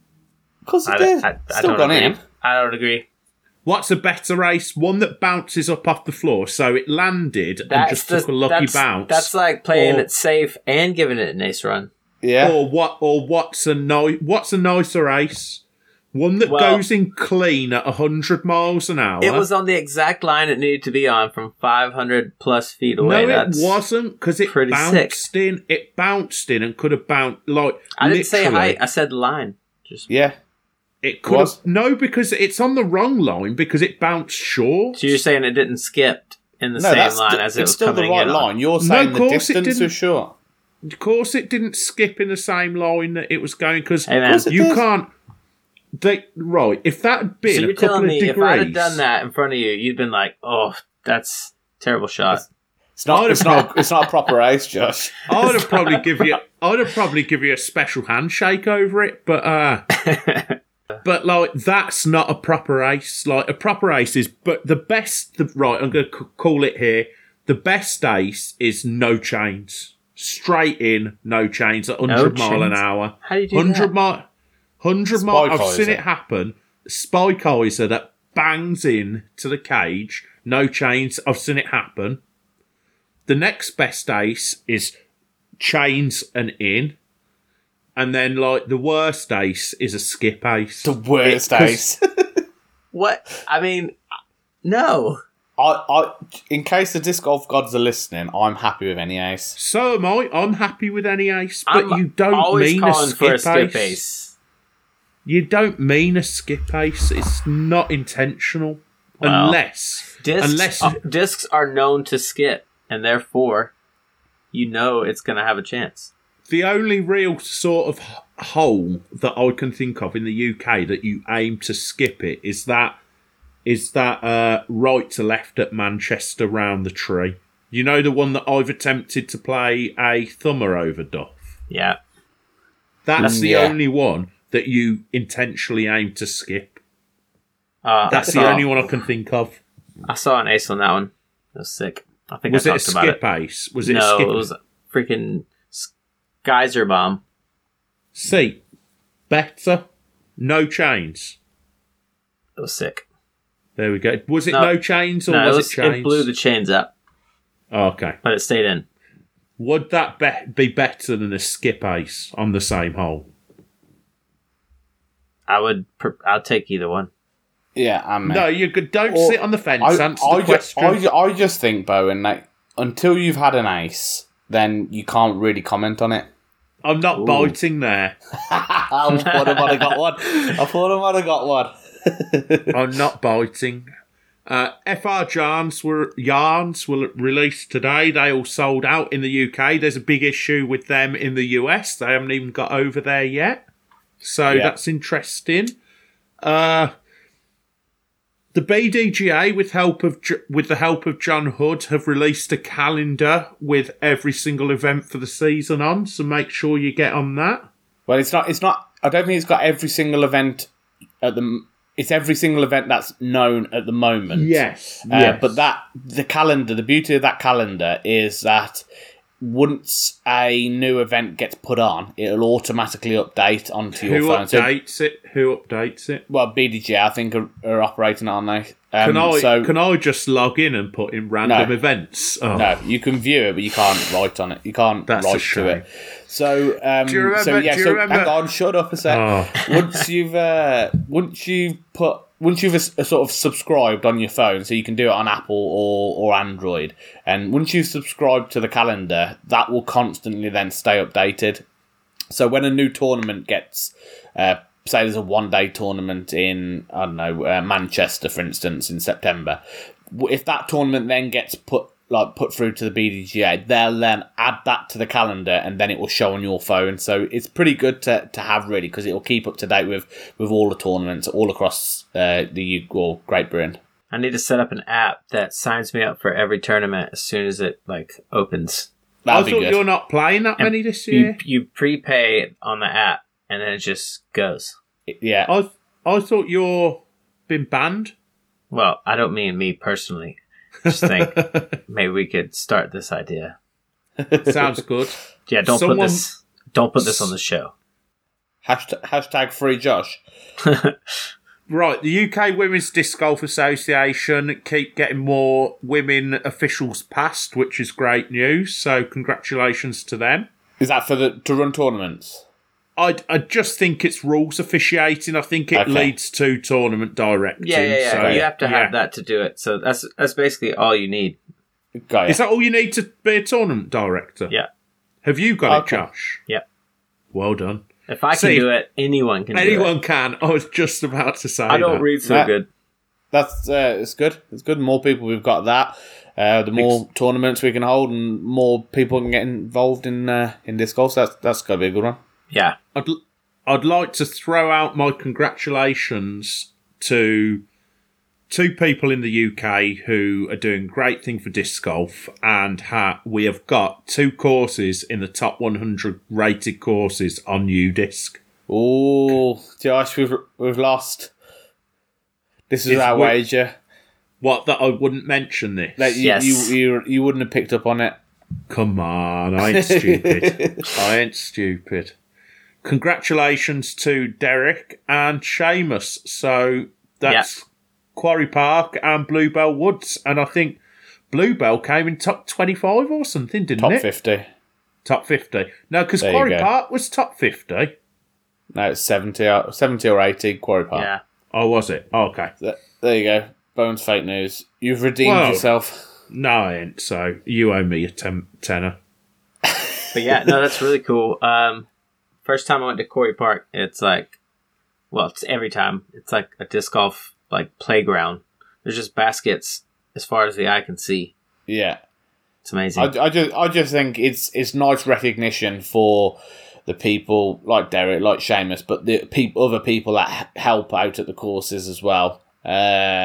Of course it I, did. I, I Still don't gone agree. in. I don't agree. What's a better ace? One that bounces up off the floor, so it landed and just took a lucky that's, bounce. That's like playing Or- it safe and giving it an ace run. Yeah. Or what? Or what's a ni- What's a nicer ace? One that Well- goes in clean at hundred miles an hour. It was on the exact line it needed to be on from five hundred plus feet away. No, That's, it wasn't because it pretty bounced in. It bounced in and could have bounced like. I didn't say literally, height. I said line. Just Yeah. It could Was- have no because it's on the wrong line because it bounced short. so you're saying it didn't skip in the No, same that's line the- as it it's was still the coming right in on. line. You're No, saying of the course it distance didn't. was short. Of course, it didn't skip in the same line that it was going because Hey, man. Of course it you did. can't. They right if that had been So a you're couple telling of me degrees. if I'd have done that in front of you, you'd been like, "Oh, that's a terrible shot." It's not. I'd It's have- not. It's not a proper ace, Josh. I'd have probably give you. I'd have probably give you a special handshake over it, but uh, but like that's not a proper ace. Like a proper ace is, but the best. The, right, I'm going to c- call it here. The best ace is no chains, straight in, no chains at hundred mile an chains? hour. How do you do hundred that? mile, hundred mile. I've Spike seen Heiser. it happen. Spike Heiser that bangs in to the cage, no chains. I've seen it happen. The next best ace is chains and in. And then, like, the worst ace is a skip ace. The worst It- 'cause- ace. What? I mean, no. I, I, in case the disc golf gods are listening, I'm happy with any ace. So am I. I'm happy with any ace, but I'm you don't always mean a calling skip, for a skip ace. ace. You don't mean a skip ace. It's not intentional. Well, unless... Discs, unless... uh, discs are known to skip, and therefore, you know it's going to have a chance. The only real sort of h- hole that I can think of in the U K that you aim to skip it is that is that uh, right to left at Manchester round the tree. You know the one that I've attempted to play a thumber over, Duff? Yeah. That's the Yeah. only one that you intentionally aim to skip. Uh, That's I the saw, only one I can think of. I saw an ace on that one. It was sick. I think Was I it a talked about skip it. ace? Was it a No, skip? it was a freaking geyser bomb. See, better, no chains. It was sick. There we go. Was it No. no, chains or No, was it, it, was, chains? it blew the chains up, Oh, okay. but it stayed in. Would that be, be better than a skip ace on the same hole? I would. Per- I'll take either one. Yeah, I'm. No, you could, don't Or- sit on the fence. I, answer I, the ju- question. I, ju- I just think, Bowen, like, until you've had an ace, then you can't really comment on it. I'm not biting there. I thought I might have got one. I thought I might have got one. I'm not biting. Uh, F R yarns were yarns were released today. They all sold out in the U K. There's a big issue with them in the U S. They haven't even got over there yet. So Yeah. that's interesting. Uh, the B D G A, with help of J- with the help of John Hood, have released a calendar with every single event for the season on. So make sure you get on that. Well, it's not. It's not. I don't think it's got every single event at the. It's every single event that's known at the moment. Yes, Uh, yes. But that the calendar, the beauty of that calendar is that once a new event gets put on, it'll automatically update onto your Who phone. So, updates it? Who updates it? well, B D G, I think, are, are operating on they. Um, Can I so, can I just log in and put in random No. events? Oh. No, you can view it, but you can't write on it. You can't That's a write to shame. it. So, um, Do you remember- so yeah. do you So remember- hang on, shut up a sec. Oh. Once you've uh, once you've put once you've uh, sort of subscribed on your phone, so you can do it on Apple or or Android, and once you've subscribed to the calendar, that will constantly then stay updated. So when a new tournament gets, uh, say there's a one-day tournament in, I don't know, uh, Manchester, for instance, in September, w- if that tournament then gets put like put through to the B D G A, they'll then add that to the calendar, and then it will show on your phone. So it's pretty good to, to have, really, because it will keep up to date with, with all the tournaments all across uh, the U or Great Britain. I need to set up an app that signs me up for every tournament as soon as it like opens. I That'd be thought good. you're not playing that many this You year. you prepay on the app and then it just goes. Yeah. I I thought you're been banned. Well, I don't mean me personally. Just think maybe we could start this idea. Sounds good. Yeah, don't Someone- put this. Don't put this on the show. Hashtag, hashtag free Josh. Right, the U K Women's Disc Golf Association keep getting more women officials passed, which is great news. So congratulations to them. Is that for the to run tournaments? I, I just think it's rules officiating. I think it Okay. leads to tournament directing. Yeah, yeah, yeah. So, you have to have yeah. that to do it. So that's that's basically all you need. Got Is it. that all you need to be a tournament director? Yeah. Have you got Okay. it, Josh? Yeah. Well done. If I can See, do it, anyone can do it. Anyone can. I was just about to say I don't that. read so That- good. That's uh, it's good. It's good. The more people we've got that, uh, the more tournaments we can hold, and more people can get involved in uh, in disc golf. So that's that's got to be a good one. Yeah. I'd, l- I'd like to throw out my congratulations to two people in the U K who are doing a great thing for disc golf, and ha- we have got two courses in the top one hundred rated courses on UDisc. Oh, Josh, we've we've lost. This is It's our wi- wager. What, that I wouldn't mention this? That you, Yes. you you you wouldn't have picked up on it. Come on, I ain't stupid. I ain't stupid. Congratulations to Derek and Seamus. So that's Quarry Park and Bluebell Woods. And I think Bluebell came in top twenty-five or something, didn't Top it? fifty. Top fifty. No, because There you Quarry go. Park was top fifty. No, it's seventy or seventy or eighty. Quarry Park. Yeah. Oh, was it? Oh, okay. Th- There you go. Bones fake news. You've redeemed Whoa. yourself. No, I ain't. So you owe me a ten- tenner. But yeah, no, that's really cool. Um, first time I went to Quarry Park, it's like, well, it's every time. It's like a disc golf like playground. There's just baskets as far as the eye can see. Yeah. It's amazing. I, I just I just think it's it's nice recognition for the people like Derek, like Seamus, but the peop other people that h- help out at the courses as well. Uh,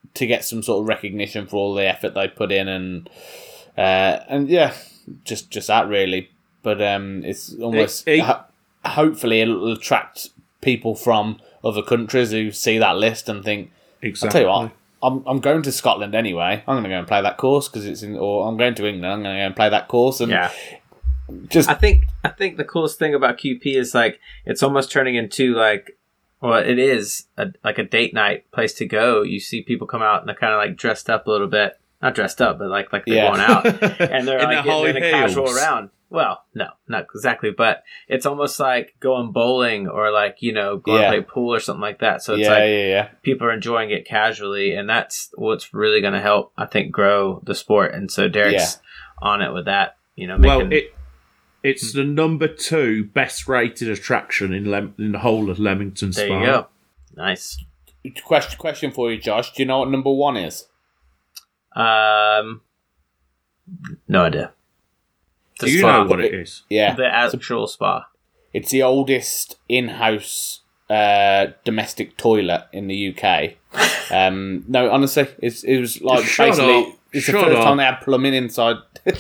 to get some sort of recognition for all the effort they put in, and uh, and yeah, just just that really. But um, it's almost It- it- ho- hopefully it'll attract people from other countries who see that list and think, Exactly. I'll tell you what, I'm I'm going to Scotland anyway. I'm going to go and play that course because it's in, or I'm going to England. I'm going to go and play that course, and Yeah. just I think I think the coolest thing about Q P is like it's almost turning into like well it is a, like a date night place to go. You see people come out and they're kind of like dressed up a little bit, not dressed up, but like like they're Yeah. going out and they're In like their getting in a high casual heels. round. Well, no, not exactly, but it's almost like going bowling or like you know going Yeah. to play pool or something like that. So it's yeah, like yeah, yeah. people are enjoying it casually, and that's what's really going to help, I think, grow the sport. And so Derek's on it with that. You know, making, Well, it it's the number two best rated attraction in Lem- in the whole of Leamington Spa. there you go. Nice. Question question for you, Josh. Do you know what number one is? Um, no idea. The Do you spa. know what it is? Yeah, The actual spa. it's the oldest in-house uh, domestic toilet in the U K. Um, no, honestly, it's, it was like Shut basically up. it's the Shut first up. time they had plumbing inside.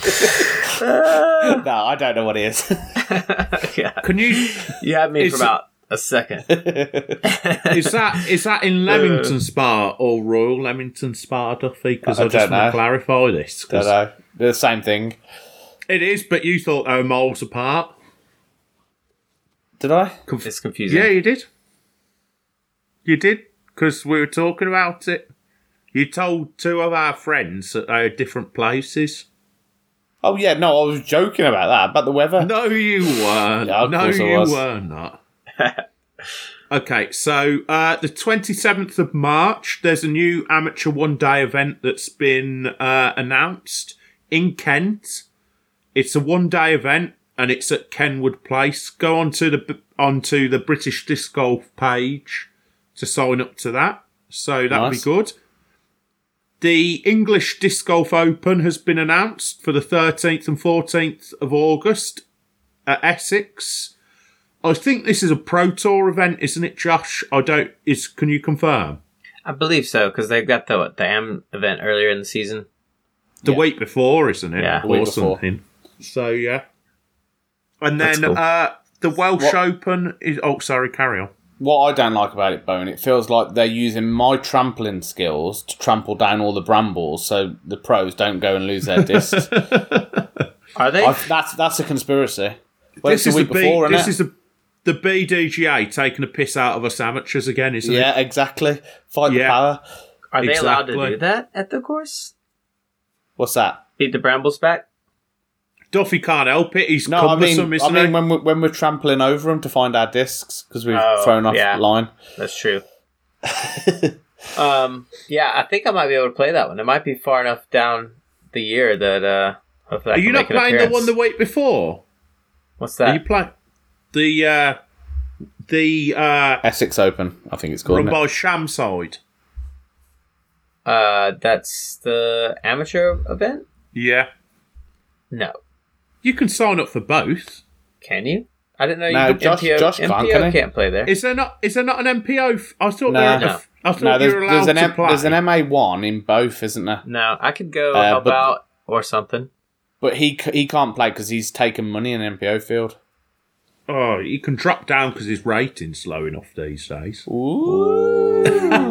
No, I don't know what it is. Yeah. Can you? You had me It's- for about a second. Is that is that in Leamington Spa or Royal Leamington Spa, Duffy? Because I I, just don't want know. to clarify this. 'cause don't know. They're the same thing. It is, but you thought they were miles apart. Did I? It's confusing. Yeah, you did. You did, because we were talking about it. You told two of our friends that they were different places. Oh yeah, no, I was joking about that, about the weather. No, you weren't. Yeah, of no, course I you was. were not. Okay, so uh, the twenty-seventh of March, there's a new amateur one-day event that's been uh, announced in Kent. It's a one-day event, and it's at Kenwood Place. Go onto the onto the British Disc Golf page to sign up to that. So that would Nice. be good. The English Disc Golf Open has been announced for the thirteenth and fourteenth of August at Essex. I think this is a Pro Tour event, isn't it, Josh? I don't. Is can you confirm? I believe so, because they've got the what, the A M event earlier in the season. The Yeah. week before, isn't it? Yeah. The week or before. something. So yeah. And That's then cool. uh, the Welsh What- Open is. Oh, sorry, carry on. What I don't like about it, Bone, it feels like they're using my trampling skills to trample down all the brambles so the pros don't go and lose their discs. Are they? I, that's that's a conspiracy. Well, This it's is the the week B, before, this isn't is the the B D G A taking a piss out of us amateurs again, isn't it? it? Yeah, exactly. Fight the Yeah. power. Are they allowed to exactly. do that at the course? What's that? Beat the brambles back? Duffy can't help it. He's No, I cumbersome, mean, I isn't mean he? when we're, when we're trampling over them to find our discs because we've Oh, thrown off yeah. line. That's true. um, yeah, I think I might be able to play that one. It might be far enough down the year that uh, hopefully I Are can you not make an playing the appearance. one the week before? What's Are that? you playing the uh, the uh, Essex Open, I think it's called. run isn't it? by Shamside? Uh, that's the amateur event? Yeah, No. you can sign up for both. Can you? I didn't know you No, could. Josh- M P O, Josh can't, M P O can he? can't play there. Is there not? Is there not an M P O? F- I thought No. there. No. I thought No, there's, you were there's allowed an to M, play. there's an M A one in both, isn't there? No, I could go Uh, help but- out or something. But he c- he can't play because he's taken money in an M P O field. Oh, you can drop down because his rating's low enough these days. Ooh.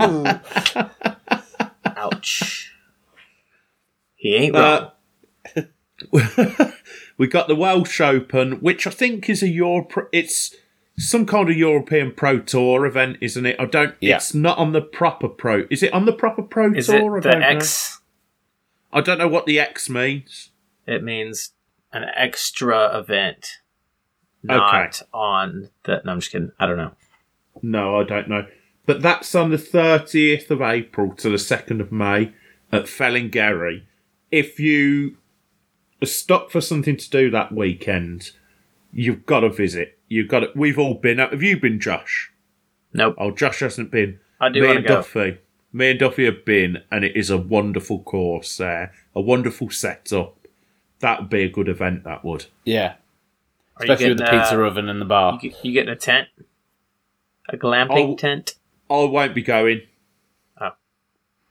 Ouch. He ain't wrong. Uh, we got the Welsh Open, which I think is a Europe. It's some kind of European Pro Tour event, isn't it? I don't. Yeah. It's not on the proper Pro. Is it on the proper Pro Is Tour? it I the don't know. X? I don't know what the X means. It means an extra event. Not Okay. on the. No, I'm just kidding. I don't know. No, I don't know. But that's on the thirtieth of April to the second of May at Fellingerry. If you are stuck for something to do that weekend, you've got to visit. You've got to, we've all been. Have you been, Josh? Nope. Oh, Josh hasn't been. I do Me want to and go. Duffy. Me and Duffy have been, and it is a wonderful course there. A wonderful setup. That would be a good event, that would. Yeah, Are you especially with the getting, pizza uh, oven in the bar. You, you getting a tent? A glamping Oh. tent? I won't be going. Oh.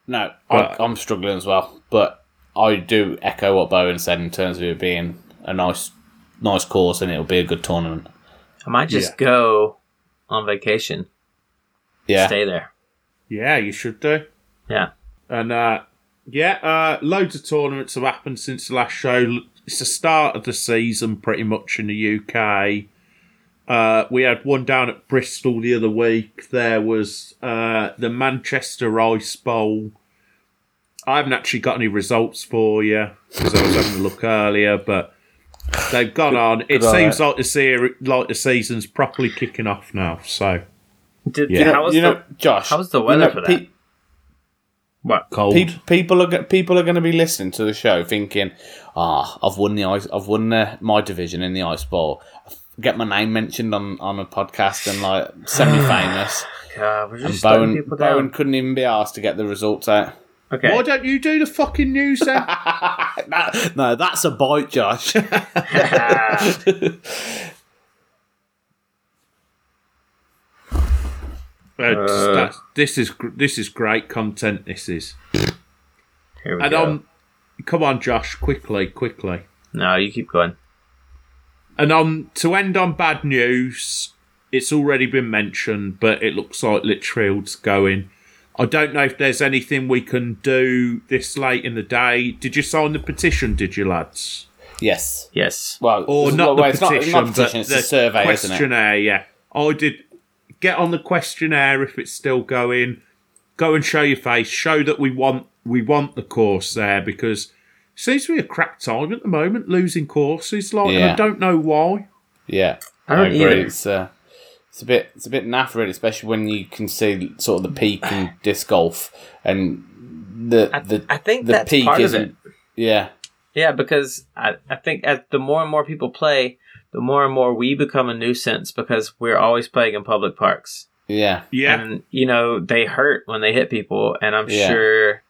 No, But- I, I'm struggling as well, but I do echo what Bowen said in terms of it being a nice, nice course, and it'll be a good tournament. I might just Yeah. go on vacation. Yeah, Stay there. Yeah, you should do. Yeah. And uh, yeah, uh, loads of tournaments have happened since the last show. It's the start of the season, pretty much in the U K. Uh, we had one down at Bristol the other week. There was uh, the Manchester Ice Bowl. I haven't actually got any results for you because I was having a look earlier, but they've gone on. It good on seems it. like the se- like the season's properly kicking off now. So Did, Yeah. How was you the, know, Josh. how was the you weather know, for that? pe- what? cold. pe- people are go- people are going to be listening to the show thinking, "Ah, I've won the ice. I've won the, my division in the Ice Bowl. Get my name mentioned on, on a podcast and like semi-famous." God, we're and just slowing Bowen, people down. Bowen couldn't even be asked to get the results out. Okay. Why don't you do the fucking news then? That- no, that's a bite, Josh. Uh, that's- this is gr- this is great content. This is, Here we and go. on. Come on, Josh, quickly, quickly. No, you keep going. And on to end on bad news, it's already been mentioned, but it looks like Litchfield's going. I don't know if there's anything we can do this late in the day. Did you sign the petition, did you, lads? Yes. Yes. Well, Or it's- not well, the it's not, petition, it's not a petition, but it's the a survey, isn't it? questionnaire, yeah. I did get on the questionnaire if it's still going. Go and show your face. Show that we want we want the course there, because it seems to be a crap time at the moment, losing courses. Like, and Yeah. I don't know why. Yeah, I don't agree. either. It's uh, it's a bit it's a bit naff, really, especially when you can see sort of the peak in disc golf and the I, the I think the that's peak part of isn't. it. Yeah, Yeah, because I, I think as the more and more people play, the more and more we become a nuisance because we're always playing in public parks. yeah, Yeah. And, you know, they hurt when they hit people. And I'm Yeah. sure,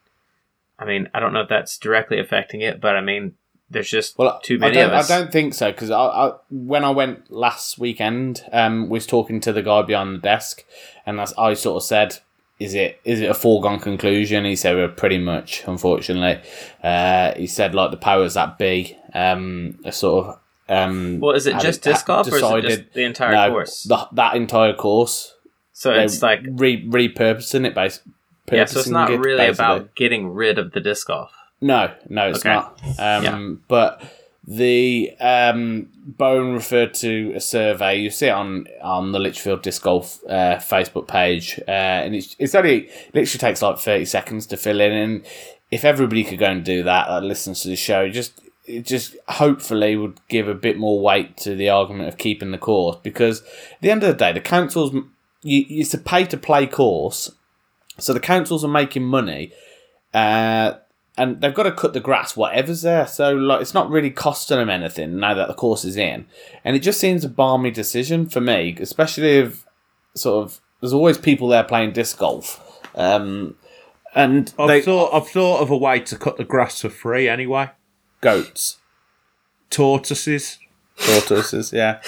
I mean, I don't know if that's directly affecting it, but I mean, there's just Well, too I many don't, of us. I don't think so, because I, I, when I went last weekend, um, was talking to the guy behind the desk, and that's, I sort of said, "Is it is it a foregone conclusion?" He said, "Well, pretty much, unfortunately." Uh, he said, like, the powers that be, um, are sort of. Um, Well, is it had just had disc golf or is it decided- just the entire no, course? the- that entire course. so They're it's like, re- repurposing it, basically. yeah, so it's not really basically. about getting rid of the disc golf. No, no, it's Okay. not. Um, Yeah. But the um, Bone referred to a survey. You see it on on the Litchfield Disc Golf uh, Facebook page, uh, and it's it's only it literally takes like thirty seconds to fill in. And if everybody could go and do that, that listens to the show, it just it just hopefully would give a bit more weight to the argument of keeping the course. Because at the end of the day, the councils you, it's a pay to play course, so the councils are making money. Uh, And they've got to cut the grass, whatever's there. So, like, it's not really costing them anything now that the course is in. And it just seems a balmy decision for me, especially if sort of there's always people there playing disc golf. Um, and I've they thought I've thought of a way to cut the grass for free anyway. goats, Tortoises. tortoises, yeah.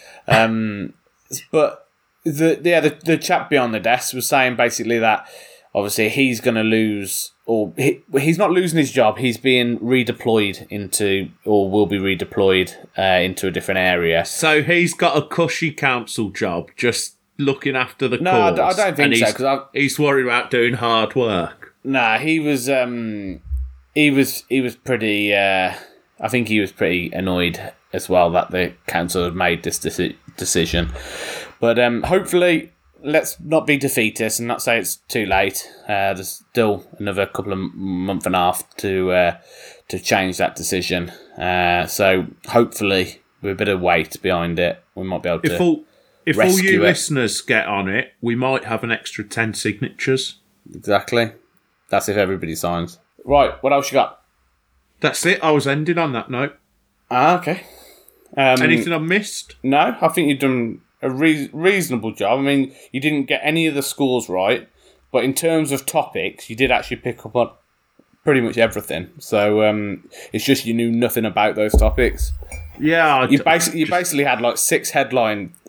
Um, but the yeah, the the chap behind the desk was saying basically that obviously he's going to lose. Or he, he's not losing his job. He's being redeployed into, or will be redeployed uh, into a different area. So he's got a cushy council job, just looking after the No, I course. d- I don't think and so, he's- 'cause I've- he's worried about doing hard work. Nah, he was, um, he was, he was pretty. Uh, I think he was pretty annoyed as well that the council had made this deci- decision. But um, hopefully, let's not be defeatist and not say it's too late. Uh, there's still another couple of m- month and a half to uh, to change that decision. Uh, so hopefully, with a bit of weight behind it, we might be able to. If all if all rescue you it. listeners get on it, we might have an extra ten signatures. Exactly. That's if everybody signs. Right. What else you got? That's it. I was ending on that note. Ah, okay. Um, Anything I missed? No, I think you've done a re- reasonable job. I mean, you didn't get any of the scores right, but in terms of topics, you did actually pick up on pretty much everything. So um, it's just you knew nothing about those topics. Yeah, I You d- basically you basically had like six headline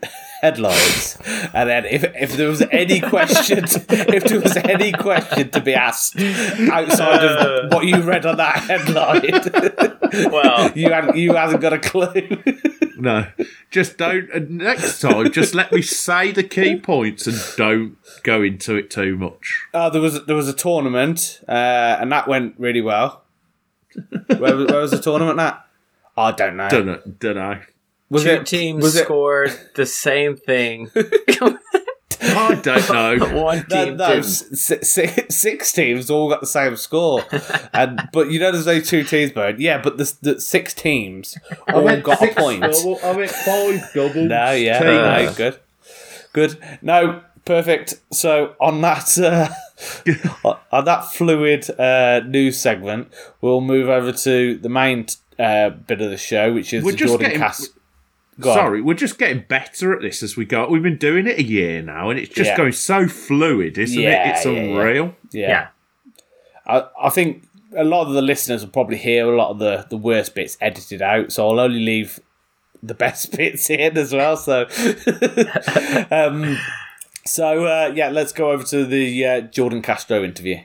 headlines, and then if if there was any question, if there was any question to be asked outside of what you read on that headline, Well, you haven't you haven't got a clue. No, just don't. Uh, next time, just let me say the key points and don't go into it too much. Uh, there was there was a tournament, uh, and that went really well. Where, was- where was the tournament at? I don't know. Don't know. Don't know. Was two it teams was it- scored the same thing. I don't know. One No, team no, didn't. s- six, six teams all got the same score, and but you know there's only two teams, but yeah, but the, the six teams all got a point. I meant five doubles. No, yeah, teams. no, good, good. No, perfect. So on that, uh, on that fluid uh, news segment, we'll move over to the main uh, bit of the show, which is We're the just Jordan getting- Cass. Go on. Sorry, we're just getting better at this as we go. We've been doing it a year now, and it's just Yeah. going so fluid, isn't Yeah, it? It's yeah, yeah. unreal. Yeah. Yeah. I, I think a lot of the listeners will probably hear a lot of the, the worst bits edited out, so I'll only leave the best bits in as well. So, um, so uh, yeah, let's go over to the uh, Jordan Castro interview.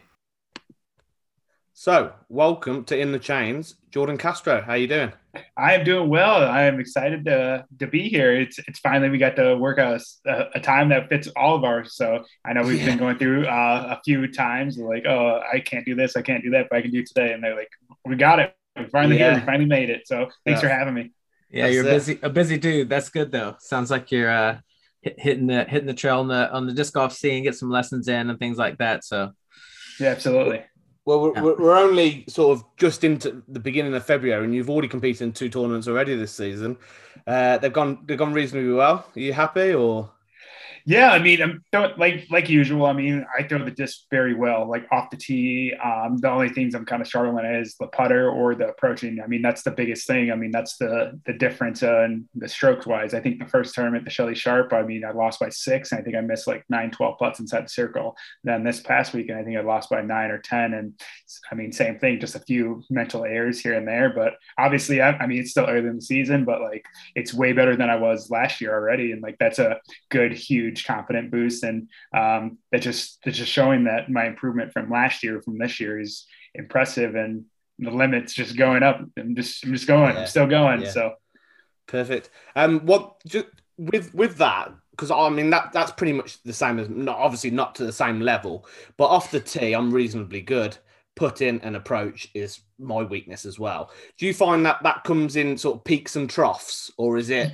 So, welcome to In the Chains, Jordan Castro. How you doing? I am doing well. I am excited to to be here. It's it's finally we got to work out a, a time that fits all of ours. So I know we've Yeah. been going through uh, a few times like, oh, I can't do this, I can't do that, but I can do it today. And they're like, we got it. We finally Yeah. here. We finally made it. So thanks Yeah. for having me. Yeah, That's you're it. busy, a busy dude. That's good though. Sounds like you're uh, hit, hitting the hitting the trail on the on the disc golf scene, get some lessons in and things like that. So Yeah, absolutely. Well, we're, Yeah. we're we're only sort of just into the beginning of February, and you've already competed in two tournaments already this season. Uh, they've gone they've gone reasonably well. Are you happy or? Yeah, I mean, I'm don't, like like usual. I mean, I throw the disc very well, like off the tee. Um, the only things I'm kind of struggling is the putter or the approaching. I mean, that's the biggest thing. I mean, that's the the difference uh, in the strokes wise. I think the first tournament, the Shelly Sharp, I mean, I lost by six, and I think I missed like nine, twelve putts inside the circle. Then this past weekend, I think I lost by nine or ten, and I mean, same thing, just a few mental errors here and there. But obviously, I, I mean, it's still early in the season, but like it's way better than I was last year already, and like that's a good, huge confident boost, and um, that just it's just showing that my improvement from last year from this year is impressive, and the limit's just going up. I'm just I'm just going. Yeah. I'm still going. Yeah. So Perfect. Um, what just with with that, because I mean that that's pretty much the same as not obviously not to the same level, but off the tee I'm reasonably good. Put in and approach is my weakness as well. Do you find that that comes in sort of peaks and troughs, or is it?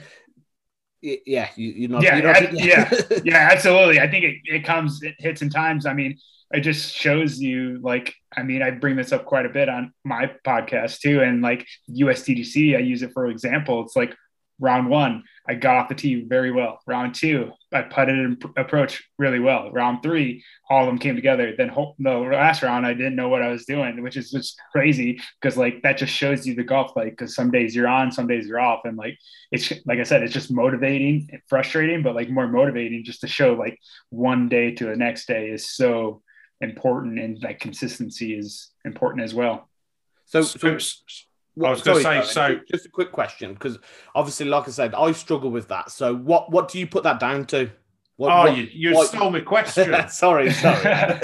y- Yeah, you, you're not. yeah, you're not, ab- yeah, yeah, absolutely. I think it, it comes, it hits in times. I mean, it just shows you like, I mean, I bring this up quite a bit on my podcast too. And like U S T G C, I use it for example. It's like round one, I got off the tee very well. Round two, I putted and pr- approach really well. Round three, all of them came together. Then ho- the last round, I didn't know what I was doing, which is just crazy because like that just shows you the golf like because some days you're on, some days you're off, and like it's like I said, it's just motivating and frustrating, but like more motivating just to show like one day to the next day is so important, and like consistency is important as well. So, So, so I was gonna sorry, say, Tony, so- just a quick question because obviously, like I said, I struggle with that. So, what what do you put that down to? What, oh, what- you, you what- stole my question. sorry, sorry.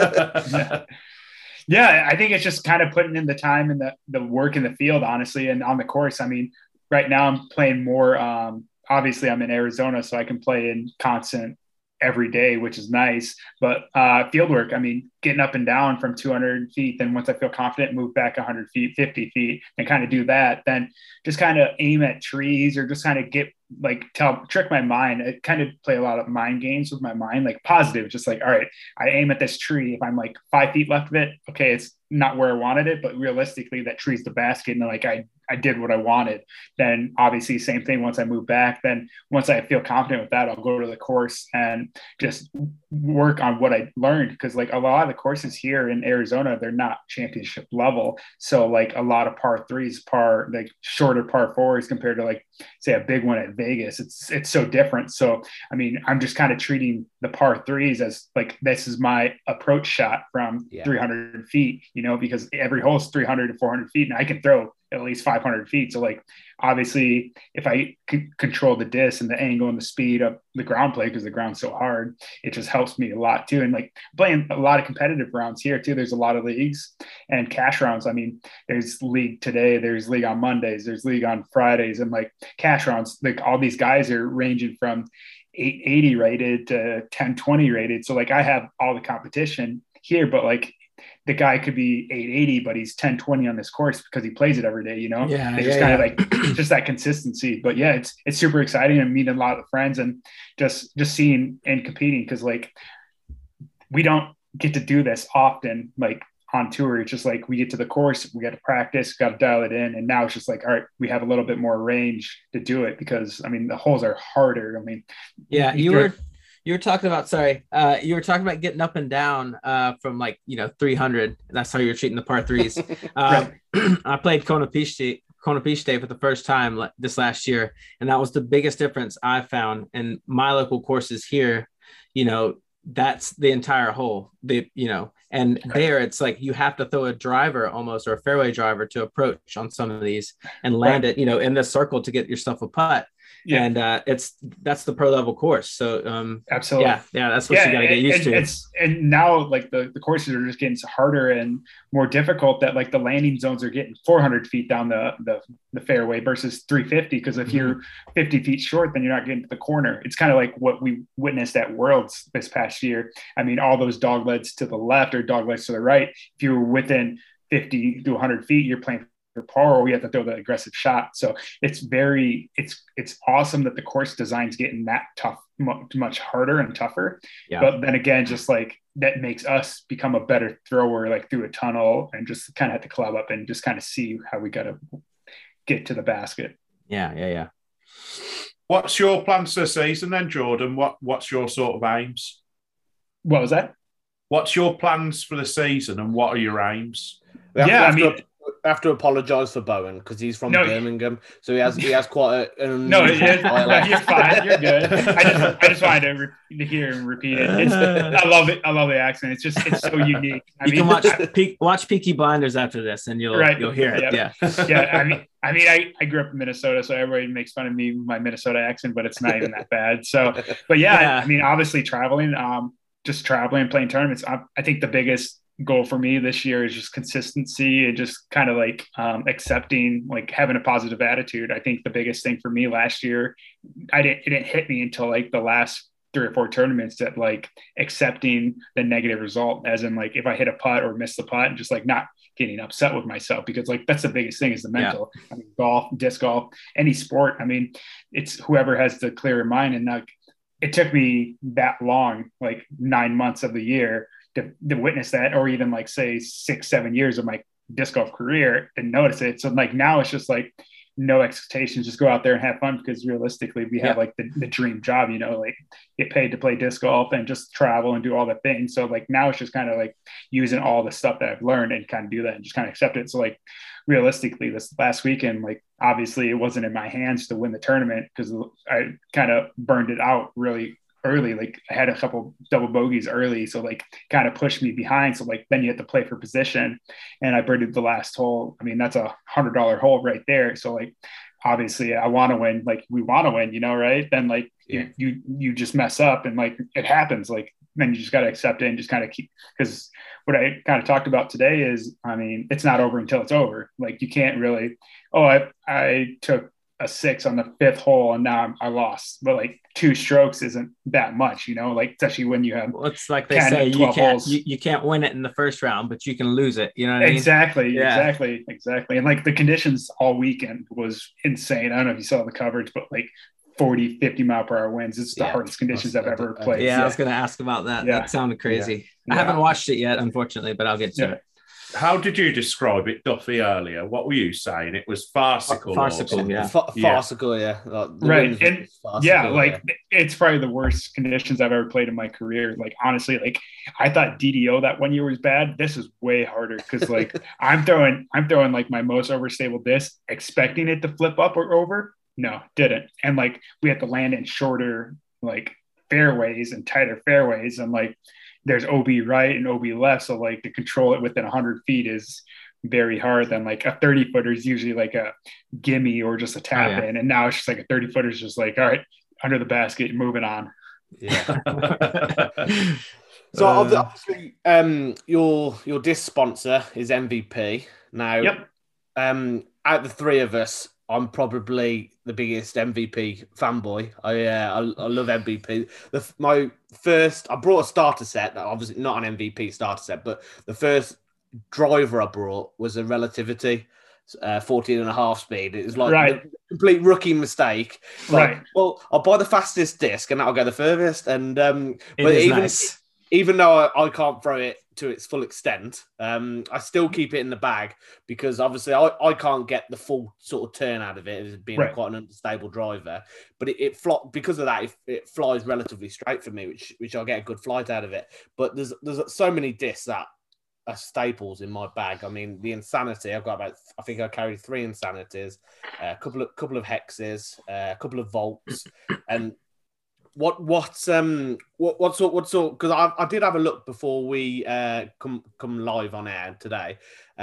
Yeah, I think it's just kind of putting in the time and the, the work in the field, honestly, and on the course. I mean, right now I'm playing more. Um, obviously, I'm in Arizona, so I can play in constant every day, which is nice. But uh, field work, I mean, getting up and down from two hundred feet, then once I feel confident, move back one hundred feet, fifty feet, and kind of do that. Then just kind of aim at trees or just kind of get like tell trick my mind. I kind of play a lot of mind games with my mind, like positive, just like, all right, I aim at this tree. If I'm like five feet left of it, okay, it's not where I wanted it, but realistically that tree's the basket. And like, I, I did what I wanted. Then obviously same thing. Once I move back, then once I feel confident with that, I'll go to the course and just work on what I learned. Cause like a lot of the courses here in Arizona, they're not championship level. So like a lot of par threes, par like shorter par fours compared to like say a big one at Vegas. It's, it's so different. So, I mean, I'm just kind of treating the par threes as like, this is my approach shot from Yeah. three hundred feet, you know, because every hole is three hundred to four hundred feet and I can throw at least five hundred feet. So like, obviously if I c- control the disc and the angle and the speed of the ground play, because the ground's so hard, it just helps me a lot too. And like playing a lot of competitive rounds here too, there's a lot of leagues and cash rounds. I mean, there's league today, there's league on Mondays, there's league on Fridays, and like cash rounds, like all these guys are ranging from eight eighty rated to ten twenty rated. So like I have all the competition here, but like the guy could be eight eighty, but he's ten twenty on this course because he plays it every day, you know? Yeah, It's yeah, just kind yeah. of like just that consistency. But yeah, it's it's super exciting and meeting a lot of friends and just just seeing and competing, because like we don't get to do this often, like on tour. It's just like we get to the course, we got to practice, got to dial it in, and now it's just like, all right, we have a little bit more range to do it, because I mean the holes are harder. I mean, Yeah, you throw- were you were talking about sorry, uh, you were talking about getting up and down uh, from like you know three hundred. That's how you're treating the par threes. Um, I played Kona Piste Kona Piste for the first time like, this last year, and that was the biggest difference I found in my local courses here. You know, that's the entire hole. The you know, and there it's like you have to throw a driver almost, or a fairway driver to approach on some of these and land Right. it, you know, in the circle to get yourself a putt. Yeah. And uh, it's that's the pro level course. So um, Absolutely. yeah, yeah, that's what you got to get and, used and to. It's and now like the, the courses are just getting harder and more difficult, that like the landing zones are getting four hundred feet down the the, the fairway versus three fifty. Because if Mm-hmm. you're fifty feet short, then you're not getting to the corner. It's kind of like what we witnessed at Worlds this past year. I mean, all those dog legs to the left or dog legs to the right, if you were within fifty to one hundred feet, you're playing for par, or we have to throw the aggressive shot. So it's very, it's it's awesome that the course design's getting that tough, much, much harder and tougher. Yeah. But then again, just like that makes us become a better thrower, like through a tunnel, and just kind of have to club up and just kind of see how we got to get to the basket. Yeah, yeah, yeah. What's your plans for the season then, Jordan? What What's your sort of aims? What was that? What's your plans for the season, and what are your aims? We have, Yeah, we have I mean- to, we have to apologise for Bowen because he's from No, Birmingham, so he has he has quite a, an No, it, unusual it, no, dialect. you're fine. You're good. I just, I just wanted to, re- to hear and repeat it. It's, I love it. I love the accent. It's just, it's so unique. I You mean, can watch I- Pe- watch Peaky Blinders after this, and you'll Right. you'll hear it. Yep. Yeah, yeah, I mean, I mean, I, I grew up in Minnesota, so everybody makes fun of me with my Minnesota accent, but it's not even that bad. So, but yeah, Yeah. I mean, obviously traveling, um, just traveling, playing tournaments. I, I think the biggest goal for me this year is just consistency and just kind of like um, accepting, like having a positive attitude. I think the biggest thing for me last year, I didn't, it didn't hit me until like the last three or four tournaments, that like accepting the negative result, as in like if I hit a putt or miss the putt, and just like not getting upset with myself, because like that's the biggest thing is the mental. I mean, golf, disc golf, any sport. I mean, it's whoever has the clearer mind. And like it took me that long, like nine months of the year to, to witness that, or even like say six, seven years of my disc golf career and notice it. So like now it's just like no expectations, just go out there and have fun, because realistically we have Yeah. like the, the dream job, you know, like get paid to play disc golf and just travel and do all the things. So like now it's just kind of like using all the stuff that I've learned and kind of do that and just kind of accept it. So like realistically this last weekend, like obviously it wasn't in my hands to win the tournament, because I kind of burned it out really early. Like I had a couple double bogeys early, so like kind of pushed me behind. So like then you have to play for position, and I birdied the last hole. I mean, that's a hundred dollar hole right there. So like obviously I want to win, like we want to win, you know, right? Then like Yeah. you, you you just mess up, and like it happens. Like then you just got to accept it and just kind of keep, because what I kind of talked about today is, I mean, it's not over until it's over. Like you can't really, oh, I I took a six on the fifth hole and now I'm, I lost, but like two strokes isn't that much, you know, like especially when you have well, it's like they ten, say you twelve can't holes. you, you can't win it in the first round, but you can lose it. You know what I mean? exactly, Yeah. exactly, exactly. And like the conditions all weekend was insane. I don't know if you saw the coverage, but like forty, fifty mile per hour winds. It's the Yeah. hardest conditions That's- I've I did- ever I did. played. Yeah, I was going to ask about that. Yeah. That sounded crazy. I Yeah. haven't watched it yet, unfortunately, but I'll get to Yeah. it. How did you describe it, Duffy, earlier? What were you saying? It was farcical. or Farcical, something? yeah. Fa- Yeah. farcical, yeah. Like, the Right, winds and- was farcical, Yeah, like it's probably the worst conditions I've ever played in my career. Like honestly, like I thought D D O that one year was bad. This is way harder, because like I'm throwing, I'm throwing like my most overstable disc, expecting it to flip up or over. No, didn't. And like we had to land in shorter like fairways and tighter fairways, and like there's O B right and O B left, so like to control it within one hundred feet is very hard, then like a thirty footer is usually like a gimme or just a tap Oh, yeah. in. And now it's just like a thirty footer is just like, all right, under the basket, moving on. Yeah. So Uh, obviously, um, your your disc sponsor is M V P. Now, Yep. um, out of the three of us, I'm probably the biggest M V P fanboy. I uh, I, I love M V P. The my first, I brought a starter set. That obviously not an M V P starter set, but the first driver I brought was a Relativity. Uh, fourteen and a half speed. It was like Right. the complete rookie mistake. It's like, Right. well, I'll buy the fastest disc and that'll go the furthest. And um, It but is even nice. even though I, I can't throw it to its full extent, um, I still keep it in the bag because obviously I, I can't get the full sort of turn out of it as being Right. quite an unstable driver. But it, it fly, because of that, it, it flies relatively straight for me, which which I'll get a good flight out of it. But there's there's so many discs that are staples in my bag. I mean, the Insanity, I've got about, I think I carried three Insanities, a couple of couple of Hexes, uh, a couple of Volts, and what what um what what sort what sort because I I did have a look before we uh come come live on air today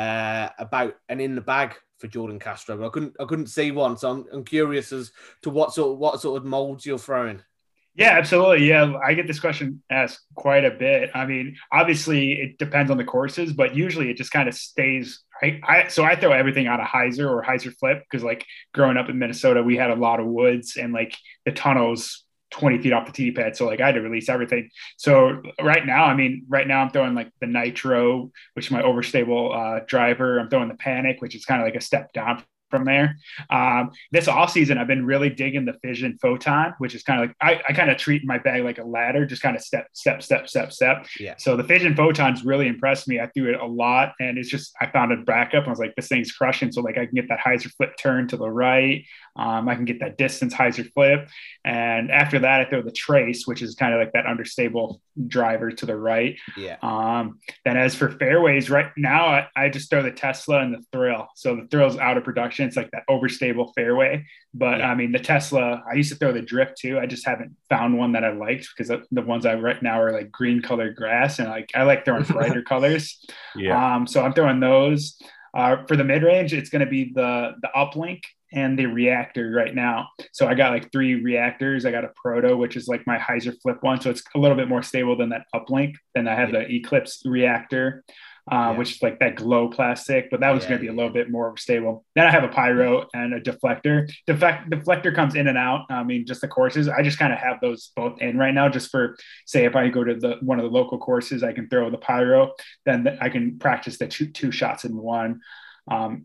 uh about an in the bag for Jordan Castro, but I couldn't I couldn't see one, so I'm, I'm curious as to what sort of, what sort of molds you're throwing. Yeah, absolutely. Yeah, I get this question asked quite a bit. I mean, obviously it depends on the courses, but usually it just kind of stays. I, I so I throw everything on a hyzer or hyzer flip because like growing up in Minnesota, we had a lot of woods and like the tunnels twenty feet off the tee pad. So like I had to release everything. So right now, I mean, right now I'm throwing like the Nitro, which is my overstable uh, driver. I'm throwing the Panic, which is kind of like a step down from there. Um, this off season, I've been really digging the Fission Photon, which is kind of like, I, I kind of treat my bag like a ladder, just kind of step, step, step, step, step. Yeah. So the Fission Photon's really impressed me. I threw it a lot and it's just, I found a backup. I was like, this thing's crushing. So like I can get that hyzer flip turn to the right. Um, I can get that distance hyzer flip. And after that, I throw the Trace, which is kind of like that understable driver to the right. Yeah. Um, then as for fairways, right now, I, I just throw the Tesla and the Thrill. So the Thrill's out of production. It's like that overstable fairway. But Yeah. I mean, the Tesla, I used to throw the Drift too. I just haven't found one that I liked because the, the ones I right now are like green colored grass. And like I like throwing brighter colors. Yeah. Um, so I'm throwing those. Uh, for the mid range, it's going to be the the Uplink and the Reactor right now. So I got like three reactors. I got a Proto, which is like my hyzer flip one. So it's a little bit more stable than that Uplink. Then I have Yeah. the Eclipse Reactor, uh, Yeah. which is like that glow plastic, but that was Yeah, going to be a yeah, little bit more stable. Then I have a Pyro and a Deflector. Defect, deflector comes in and out. I mean, just the courses. I just kind of have those both in right now, just for, say, if I go to the one of the local courses, I can throw the Pyro. Then I can practice the two, two shots in one. Um,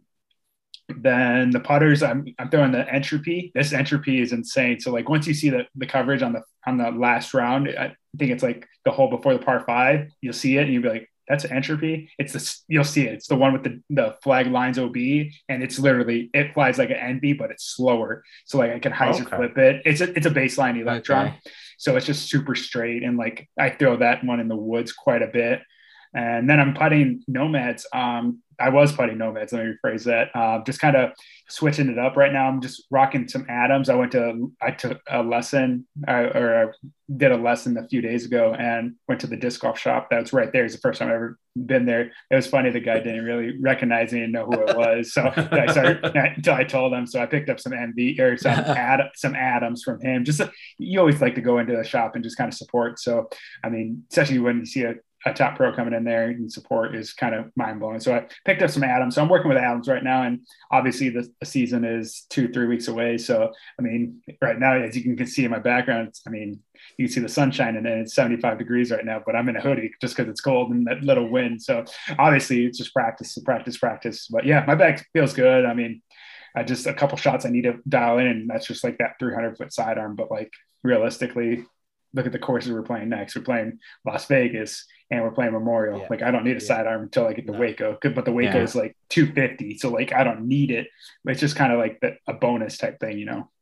Then the putters, I'm I'm throwing the Entropy. This Entropy is insane. So like once you see the, the coverage on the on the last round, I think it's like the hole before the par five, you'll see it and you'll be like, that's Entropy. It's the you'll see it. It's the one with the, the flag lines O B, and it's literally it flies like an N B, but it's slower. So like I can hyzer Okay. flip it. It's a it's a baseline electron. Okay. So it's just super straight. And like I throw that one in the woods quite a bit. And then I'm putting Nomads. Um, I was putting Nomads. Let me rephrase that. Uh, just kind of switching it up right now. I'm just rocking some Atoms. I went to, I took a lesson uh, or I did a lesson a few days ago and went to the disc golf shop. That's right there. It's the first time I've ever been there. It was funny. The guy didn't really recognize me and know who it was. So I started until I told him. So I picked up some M V or some ad, some Atoms from him. Just you always like to go into the shop and just kind of support. So I mean, especially when you see a a top pro coming in there and support is kind of mind blowing. So I picked up some Atoms. So I'm working with Atoms right now. And obviously the, the season is two, three weeks away. So, I mean, right now, as you can see in my background, it's, I mean, you can see the sunshine and it's seventy-five degrees right now, but I'm in a hoodie just because it's cold and that little wind. So obviously it's just practice, practice, practice. But yeah, my bag feels good. I mean, I just a couple shots I need to dial in, and that's just like that three hundred foot sidearm. But like realistically, look at the courses we're playing next. We're playing Las Vegas and we're playing Memorial. Yeah. Like I don't need a Yeah. sidearm until I get to No. Waco, but the Waco Yeah. is like two fifty. So like I don't need it. It's just kind of like the, a bonus type thing, you know?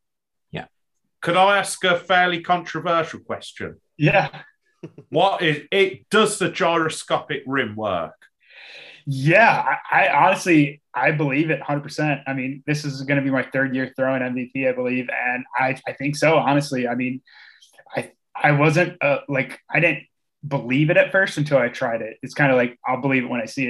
Could I ask a fairly controversial question? Yeah. What is it? Does the gyroscopic rim work? Yeah. I, I honestly, I believe it one hundred percent. I mean, this is going to be my third year throwing M V P, I believe. And I, I think so, honestly. I mean, I, I wasn't uh, like, I didn't believe it at first until I tried it. It's kind of like, I'll believe it when I see it type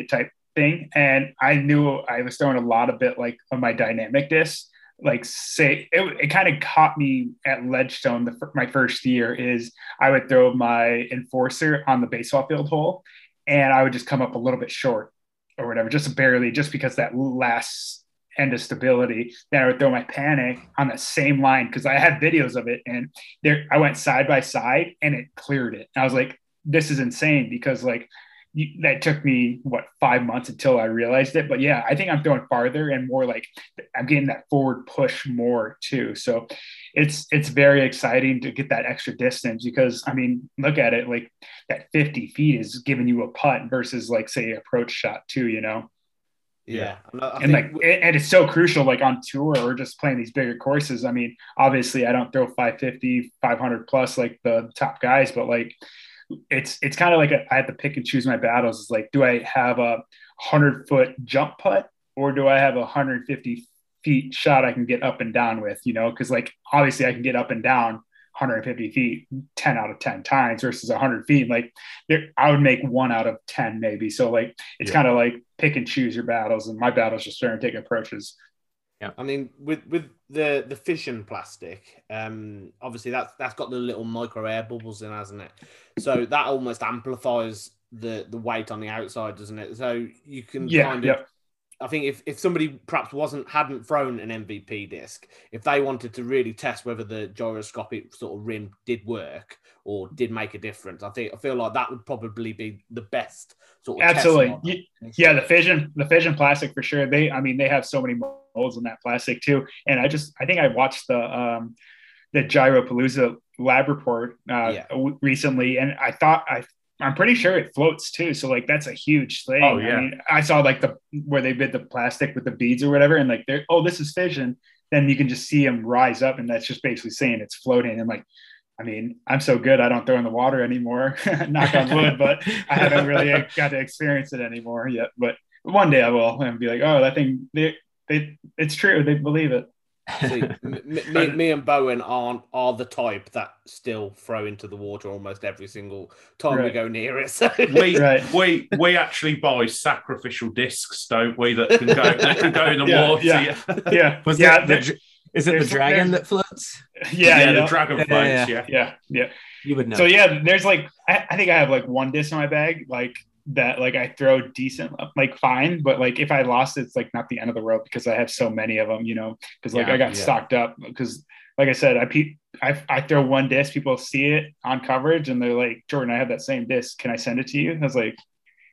thing, and I knew I was throwing a lot of it like on my dynamic disc. Like say it, it kind of caught me at Ledgestone. The, my first year is I would throw my enforcer on the baseball field hole, and I would just come up a little bit short or whatever, just barely, just because that last end of stability. Then I would throw my panic on the same line because I had videos of it, and there I went side by side and it cleared it. And I was like, this is insane because like you, that took me what five months until I realized it. But yeah, I think I'm throwing farther and more like I'm getting that forward push more too. So it's it's very exciting to get that extra distance because I mean, look at it, like that fifty feet is giving you a putt versus like say approach shot too, you know. Yeah, and, I and think like and it's so crucial like on tour or just playing these bigger courses. I mean, obviously I don't throw five fifty, five hundred plus like the top guys, but like it's it's kind of like a, I have to pick and choose my battles. It's like, do I have a hundred foot jump putt or do I have a one hundred fifty feet shot I can get up and down with, you know? Because like obviously I can get up and down one hundred fifty feet ten out of ten times versus one hundred feet. Like there, I would make one out of ten maybe. So like it's yeah. kind of like pick and choose your battles, and my battles just trying to take approaches. Yeah, I mean, with with the the fission plastic, um, obviously that's that's got the little micro air bubbles in, hasn't it? So that almost amplifies the the weight on the outside, doesn't it? So you can yeah, kind of. Yeah. I think if, if somebody perhaps wasn't hadn't thrown an M V P disc, if they wanted to really test whether the gyroscopic sort of rim did work or did make a difference, I think I feel like that would probably be the best sort of absolutely. Test yeah, the fission, the fission plastic for sure. They, I mean, they have so many molds in that plastic too. And I just, I think I watched the um, the Gyropalooza lab report uh, yeah. recently, and I thought I. I'm pretty sure it floats too. So like, that's a huge thing. Oh, yeah. I mean, I saw like the, where they bid the plastic with the beads or whatever. And like, they're, oh, this is fission. Then you can just see them rise up. And that's just basically saying it's floating. And like, I mean, I'm so good. I don't throw in the water anymore, knock on wood, but I haven't really got to experience it anymore yet. But one day I will and be like, oh, that thing, they, they, it's true. They believe it. See, me, me, me and Bowen aren't are the type that still throw into the water almost every single time right. we go near it. So. We right. we we actually buy sacrificial discs, don't we? That can go that can go in the yeah, water. Yeah, yeah. Was yeah, that the, is it the dragon that floats? Yeah, yeah, yeah the dragon yeah, floats. Yeah, yeah, yeah, yeah. You would know. So yeah, there's like I, I think I have like one disc in my bag, like. That like I throw decent, like fine, but like if I lost it, it's like not the end of the world because I have so many of them, you know, because like yeah, I got yeah. stocked up because like I said, I, pe- I I throw one disc, people see it on coverage and they're like, Jordan, I have that same disc. Can I send it to you? And I was like,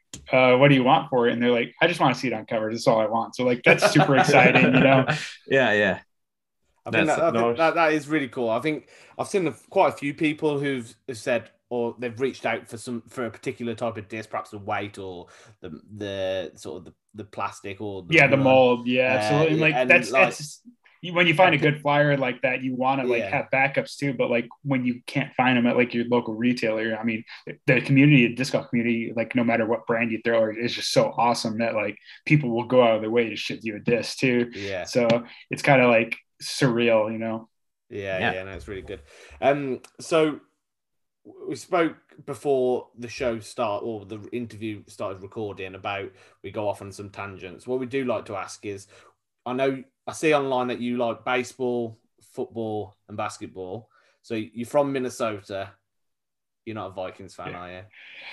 uh, what do you want for it? And they're like, I just want to see it on coverage. That's all I want. So like, that's super exciting, you know? Yeah. Yeah. I think, that, I think that, that is really cool. I think I've seen quite a few people who've said, or they've reached out for some for a particular type of disc, perhaps the weight or the the sort of the, the plastic or the yeah, the mold. Yeah, uh, absolutely. Like and that's like, that's when you find a good flyer like that, you want to like yeah. have backups too. But like when you can't find them at like your local retailer, I mean, the community, the disc golf community, like no matter what brand you throw, is just so awesome that like people will go out of their way to ship you a disc too. Yeah. So it's kind of like surreal, you know. Yeah, yeah, yeah, no, it's really good. Um, so. We spoke before the show start or the interview started recording about we go off on some tangents. What we do like to ask is, I know I see online that you like baseball, football, and basketball. So you're from Minnesota. You're not a Vikings fan, yeah. are you?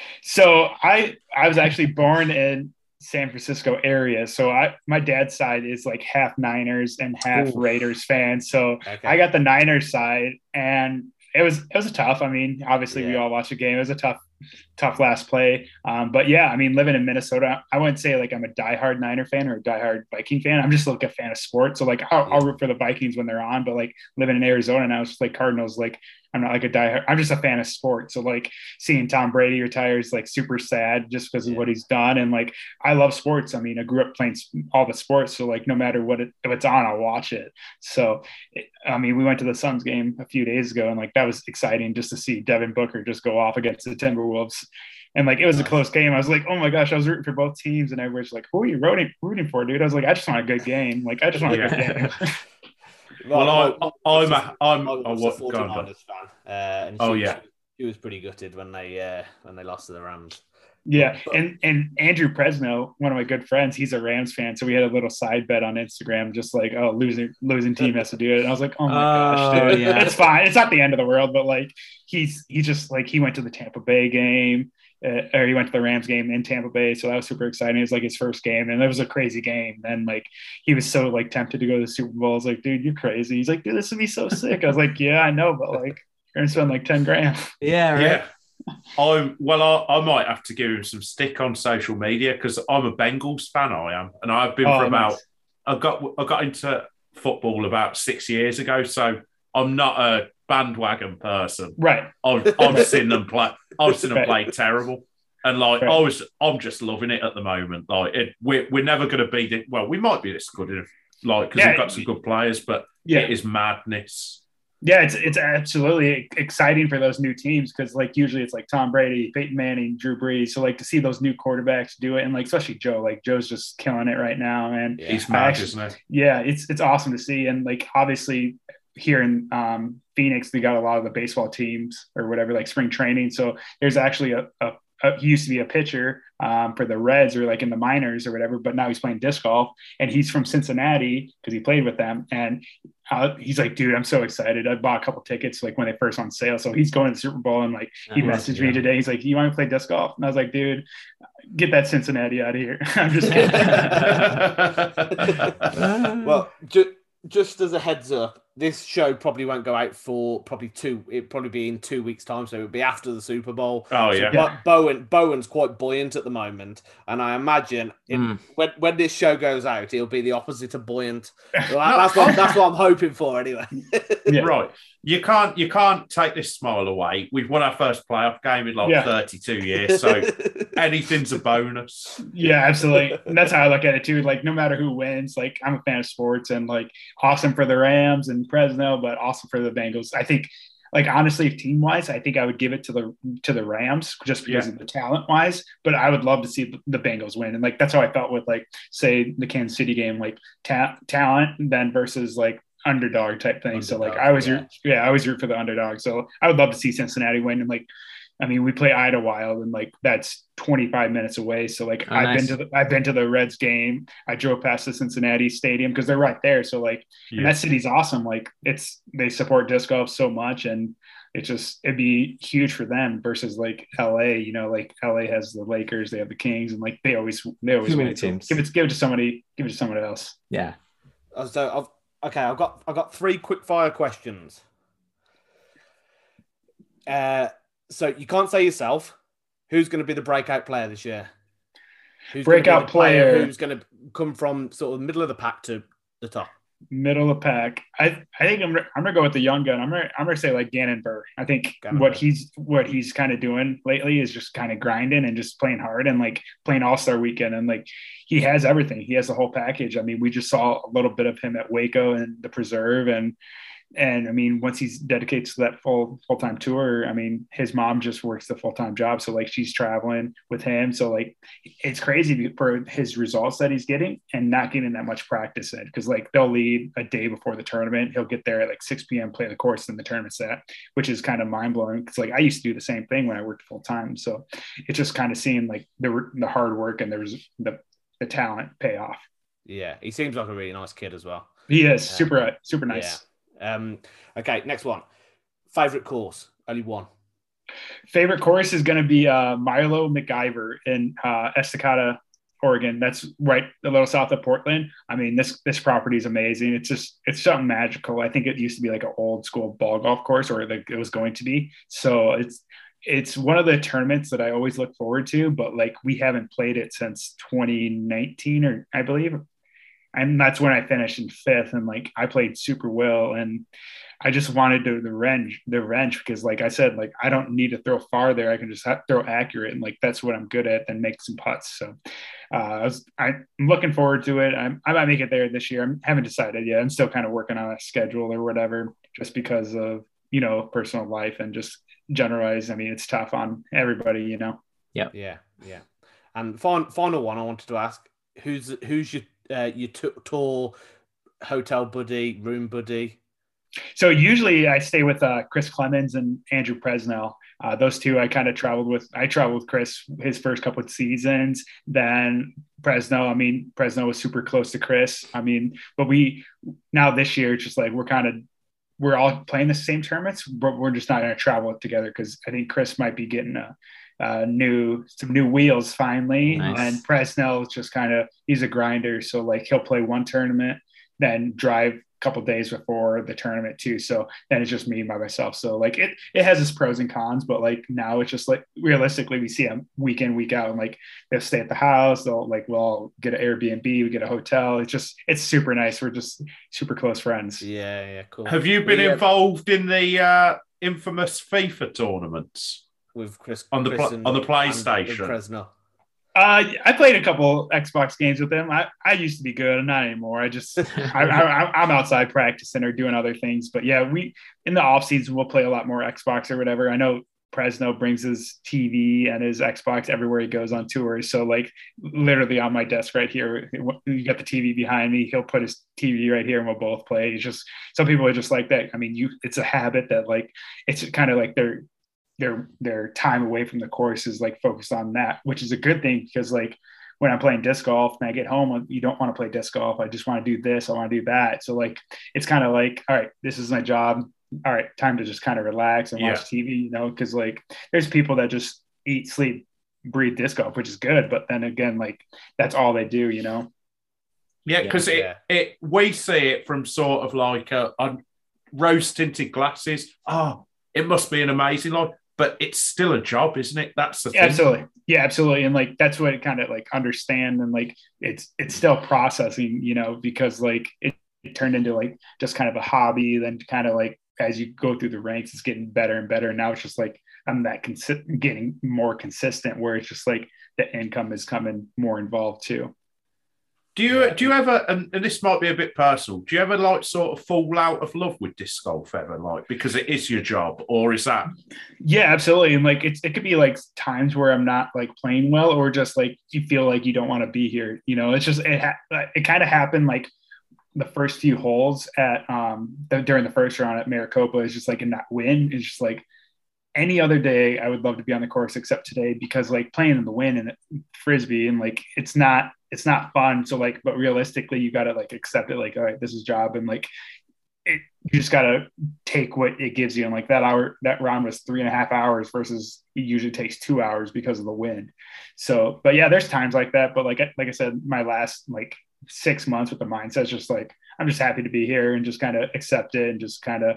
So I I was actually born in San Francisco area. So I my dad's side is like half Niners and half Ooh. Raiders fans. So okay. I got the Niners side and It was it was a tough. I mean, obviously yeah. we all watched the game. It was a tough, tough last play. Um, but yeah, I mean, living in Minnesota, I wouldn't say like I'm a diehard Niner fan or a diehard Viking fan. I'm just like a fan of sports. So like I'll, yeah. I'll root for the Vikings when they're on. But like living in Arizona now, it's just like Cardinals. Like I'm not like a diehard. I'm just a fan of sports. So like seeing Tom Brady retire is like super sad just because of yeah. what he's done. And like I love sports. I mean, I grew up playing all the sports. So like no matter what it, if it's on, I'll watch it. So it, I mean, we went to the Suns game a few days ago, and like that was exciting just to see Devin Booker just go off against the Timberwolves. And like it was a close game. I was like, oh my gosh, I was rooting for both teams, and everyone's like, who are you rooting rooting for, dude? I was like, I just want a good game. Like I just want a yeah. good game. Well, I, I'm a, I'm I a was what? a forty-niners fan, uh, and she, oh yeah, she, she was pretty gutted when they uh, when they lost to the Rams. Yeah, and and Andrew Presno, one of my good friends, he's a Rams fan, so we had a little side bet on Instagram, just like, oh, losing losing team has to do it. And I was like, oh my gosh, Oh, dude, yeah. it's fine. It's not the end of the world, but like he's he just like he went to the Tampa Bay game, uh, or he went to the Rams game in Tampa Bay, so that was super exciting. It was like his first game, and it was a crazy game. And like he was so like tempted to go to the Super Bowl. I was like, dude, you're crazy. He's like, dude, this would be so sick. I was like, yeah, I know, but like you're gonna spend like ten grand. Yeah, right. Yeah. I'm well. I, I might have to give him some stick on social media because I'm a Bengals fan. I am, and I've been Oh, for about. nice. I got I got into football about six years ago, so I'm not a bandwagon person. Right. I've I've seen them play. I've seen them Right. play terrible, and like Right. I was, I'm just loving it at the moment. Like it, we're we're never going to be this, well. We might be this good if like because Yeah. we've got some good players, but Yeah. it is madness. Yeah, it's it's absolutely exciting for those new teams because like usually it's like Tom Brady, Peyton Manning, Drew Brees. So like to see those new quarterbacks do it, and like especially Joe, like Joe's just killing it right now. And Yeah. He's I mad, actually- isn't he? yeah, it's it's awesome to see. And like obviously here in um, Phoenix, they got a lot of the baseball teams or whatever, like spring training. So there's actually a, a, a he used to be a pitcher um, for the Reds or like in the minors or whatever, but now he's playing disc golf, and he's from Cincinnati because he played with them. And uh, he's like, dude, I'm so excited. I bought a couple tickets like when they first on sale. So he's going to the Super Bowl, and like he Uh-huh, messaged yeah. me today. He's like, you want to play disc golf? And I was like, dude, get that Cincinnati out of here. I'm just kidding. Well, ju- just as a heads up, this show probably won't go out for probably two. It'll probably be in two weeks' time, so it'll be after the Super Bowl. Oh So yeah. Bo- Bowen Bowen's quite buoyant at the moment, and I imagine in, Mm. when when this show goes out, it'll be the opposite of buoyant. Well, that- that's what that's what I'm hoping for, anyway. Yeah. Right. You can't you can't take this smile away. We've won our first playoff game in like Yeah. thirty-two years, so anything's a bonus. Yeah, absolutely. And that's how I look at it too. Like, no matter who wins, like I'm a fan of sports, and like awesome for the Rams and Fresno, but awesome for the Bengals. I think, like honestly, team wise, I think I would give it to the to the Rams just because Yeah. of the talent wise. But I would love to see the Bengals win, and like that's how I felt with like say the Kansas City game, like ta- talent then versus like underdog type thing. so like Underdog, I was yeah. root, yeah, I always root for the underdog. So I would love to see Cincinnati win, and like. I mean, we play Idlewild, and like that's twenty-five minutes away. So like Oh, I've nice. been to the I've been to the Reds game. I drove past the Cincinnati Stadium because they're right there. So like, and Yeah. that city's awesome. Like it's they support disc golf so much, and it just it'd be huge for them versus like L A. You know, like L A has the Lakers, they have the Kings, and like they always they always Too many win. So teams. Give it give it to somebody. Give it to someone else. Yeah. Uh, So I've okay, I've got I've got three quick fire questions. Uh, so you can't say yourself. Who's going to be the breakout player this year? Who's gonna be Breakout the player player. who's going to come from sort of middle of the pack to the top? Middle of the pack. I I think I'm gonna- I'm gonna go with the young gun. I'm gonna I'm gonna say like Gannon Burr. I think Gannon what Burr. he's what he's kind of doing lately is just kind of grinding and just playing hard and like playing All Star Weekend, and like he has everything. He has the whole package. I mean, we just saw a little bit of him at Waco and the Preserve, and and I mean, once he's dedicates to that full full time tour, I mean, his mom just works the full time job, so like she's traveling with him. So like, it's crazy for his results that he's getting and not getting that much practice in, because like they'll leave a day before the tournament. He'll get there at like six p.m. play the course, and the tournament's at, which is kind of mind blowing. Because like I used to do the same thing when I worked full time, so it's just kind of seeing like the the hard work and there's the the talent pay off. Yeah, he seems like a really nice kid as well. He is super super nice. Yeah. Um. Okay, next one. Favorite course? Only one. Favorite course is going to be uh, Milo McIver in uh, Estacada, Oregon. That's right a little south of Portland. I mean, this this property is amazing. It's just it's something magical. I think it used to be like an old school ball golf course, or like it was going to be. So it's it's one of the tournaments that I always look forward to. But like we haven't played it since twenty nineteen, or I believe. And that's when I finished in fifth, and like I played super well, and I just wanted to the wrench, the wrench, because like I said, like I don't need to throw far there. I can just ha- throw accurate, and like that's what I'm good at, and make some putts. So uh, I was, I'm looking forward to it. I'm, I might make it there this year. I haven't decided yet. I'm still kind of working on a schedule or whatever, just because of you know personal life and just generalize. I mean, it's tough on everybody, you know. Yeah, yeah. And final final one, I wanted to ask: who's who's your uh, your t- tour hotel buddy, room buddy? So usually I stay with uh, Chris Clemens and Andrew Presnell. Uh, those two I kind of traveled with. I traveled with Chris his first couple of seasons. Then Presnell, I mean, Presnell was super close to Chris. I mean, but we now this year, it's just like we're kind of we're all playing the same tournaments, but we're just not going to travel together because I think Chris might be getting a, a new some new wheels finally, Nice. and Presnell is just kind of he's a grinder, so like he'll play one tournament, then drive couple days before the tournament too. So then it's just me by myself. So like it it has its pros and cons, but like now it's just like realistically we see them week in, week out, and like they'll stay at the house, they'll like we'll all get an Airbnb, we get a hotel. It's just it's super nice. We're just super close friends. Yeah, yeah, cool. Have you been We, uh, involved in the uh, infamous FIFA tournaments with Chris on the Chris pl- and- on the and PlayStation? Fresno? Uh, I played a couple Xbox games with them. I, I used to be good, not anymore. I just I, I I'm outside practicing or doing other things. But yeah, we in the off season we'll play a lot more Xbox or whatever. I know Presno brings his T V and his Xbox everywhere he goes on tours. So like literally on my desk right here, you got the T V behind me. He'll put his T V right here and we'll both play. It's just some people are just like that. I mean, you it's a habit that like it's kind of like they're their their time away from the course is like focused on that, which is a good thing because like when I'm playing disc golf and I get home, you don't want to play disc golf. I just want to do this. I want to do that. So like it's kind of like, all right, this is my job. All right, time to just kind of relax and watch Yeah. T V, you know, because like there's people that just eat, sleep, breathe disc golf, which is good. But then again, like that's all they do, you know. Yeah, because Yeah. it, it we see it from sort of like uh, on rose tinted glasses. Oh, it must be an amazing life, but it's still a job, isn't it? That's the Yeah, thing. absolutely. Yeah, absolutely. And like that's what it kind of like understand and like it's it's still processing, you know, because like it, it turned into like just kind of a hobby, then kind of like as you go through the ranks, it's getting better and better. And now it's just like I'm that consi- getting more consistent where it's just like the income is coming more involved too. Do you do you ever, and, and this might be a bit personal, do you ever like sort of fall out of love with disc golf ever, like because it is your job, or is that? Yeah, absolutely. And like it's it could be like times where I'm not like playing well, or just like you feel like you don't want to be here. You know, it's just it ha- it kind of happened like the first few holes at um the, during the first round at Maricopa is just like in that win is just like any other day I would love to be on the course except today because like playing in the wind and frisbee and like it's not it's not fun. So like, but realistically, you got to like accept it. Like, all right, this is job. And like, it, you just got to take what it gives you. And like that hour, that round was three and a half hours versus it usually takes two hours because of the wind. So, but yeah, there's times like that. But like, like I said, my last like six months with the mindset is just like, I'm just happy to be here and just kind of accept it and just kind of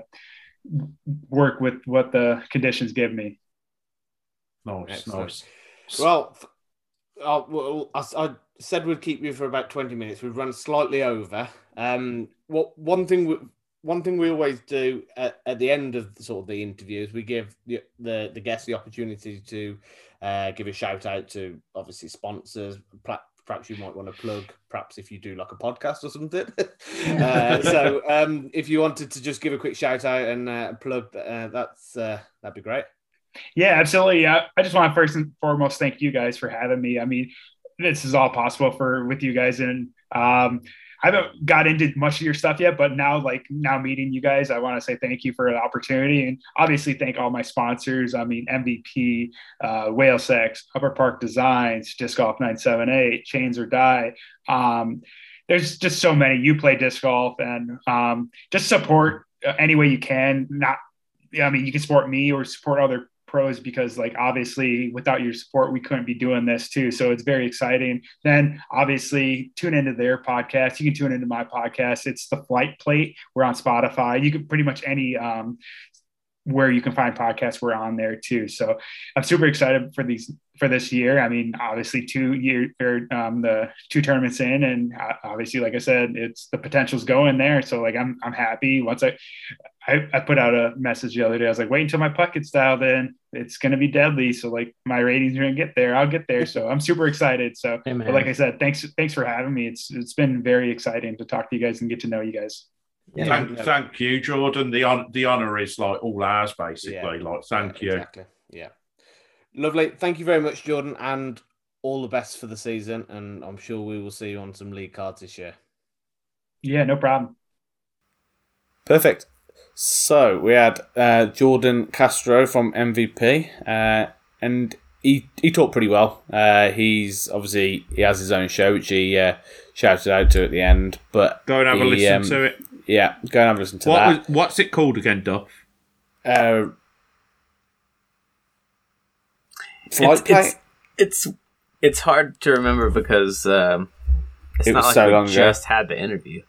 work with what the conditions give me. Nice, Excellent. nice. Well, uh, well I, I said we'd keep you for about twenty minutes. We've run slightly over. Um, what one thing we, one thing we always do at, at the end of the, sort of the interviews, we give the the, the guests the opportunity to uh, give a shout out to obviously sponsors. Perhaps you might want to plug, perhaps if you do like a podcast or something. uh, so um, if you wanted to just give a quick shout out and uh, plug, uh, that's uh, that'd be great. Yeah, absolutely. I, I just want to first and foremost thank you guys for having me. I mean, this is all possible for with you guys, and um, I haven't got into much of your stuff yet, but now, like now meeting you guys, I want to say thank you for the opportunity, and obviously thank all my sponsors. I mean, M V P, uh, Whale Sex, Upper Park Designs, Disc Golf nine seven eight, Chains or Die. Um, there's just so many. You play disc golf, and um, just support any way you can. Not, I mean, you can support me or support other pros because like obviously without your support we couldn't be doing this too, so it's very exciting. Then obviously tune into their podcast. You can tune into my podcast. It's the Flight Plate. We're on Spotify. You can pretty much any um where you can find podcasts, we're on there too. So I'm super excited for these for this year. I mean, obviously two year or um, the two tournaments in, and obviously, like I said, it's the potential's going there. So like I'm I'm happy. Once I I, I put out a message the other day. I was like, wait until my putt gets dialed in. It's gonna be deadly. So like my ratings are gonna get there. I'll get there. So I'm super excited. So Hey, but like I said, thanks thanks for having me. It's it's been very exciting to talk to you guys and get to know you guys. Yeah. Thank, thank you, Jordan. The on, the honor is like all ours, basically. Yeah. Like, thank Yeah, you. Exactly. Yeah. Lovely. Thank you very much, Jordan, and all the best for the season. And I'm sure we will see you on some league cards this year. Yeah, no problem. Perfect. So we had uh, Jordan Castro from M V P, uh, and he he talked pretty well. Uh, he's obviously he has his own show, which he uh, shouted out to at the end. But Go and have he, a listen um, to it. Yeah, go and have a listen to What that. was, what's it called again, Duff? Uh, flight it's, plate. it's it's it's hard to remember because um, it's It not was like so we long ago. just had the interview.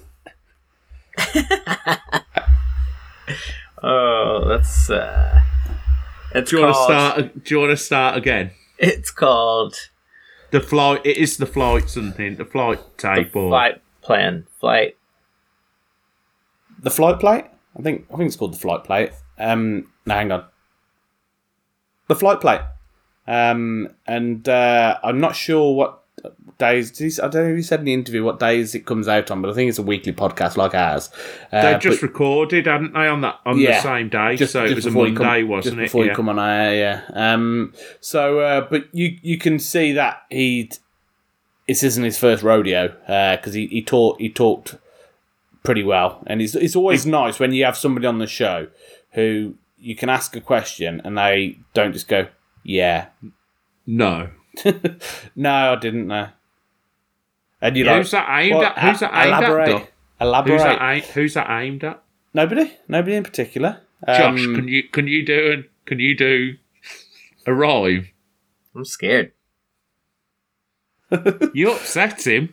Oh, that's uh, it's Do you want to called. start? Do you want to start again? It's called The flight. It is the flight something. The flight the tape or flight plan. Flight. The flight plate? I think I think it's called the flight plate. Um, no, hang on. The flight plate. Um, and uh, I'm not sure what days. Did he, I don't know if he said in the interview what days it comes out on, but I think it's a weekly podcast like ours. Uh, they just but- recorded, hadn't they, on that on Yeah, the same day? just, so it just was a before you Monday, come, wasn't just it? before Yeah. you come on air, yeah. Um, so, uh, but you you can see that he this isn't his first rodeo because he he taught he talked pretty well, and it's it's always nice when you have somebody on the show who you can ask a question and they don't just go, yeah, No. no, I didn't know. And you Who's like, that aimed well, at? Who's a- that aimed elaborate, at? Duff? elaborate. Who's that, aim, who's that aimed at? Nobody, nobody in particular. Josh, Um, can you can you do an, can you do a rhyme? I'm scared. You upset him.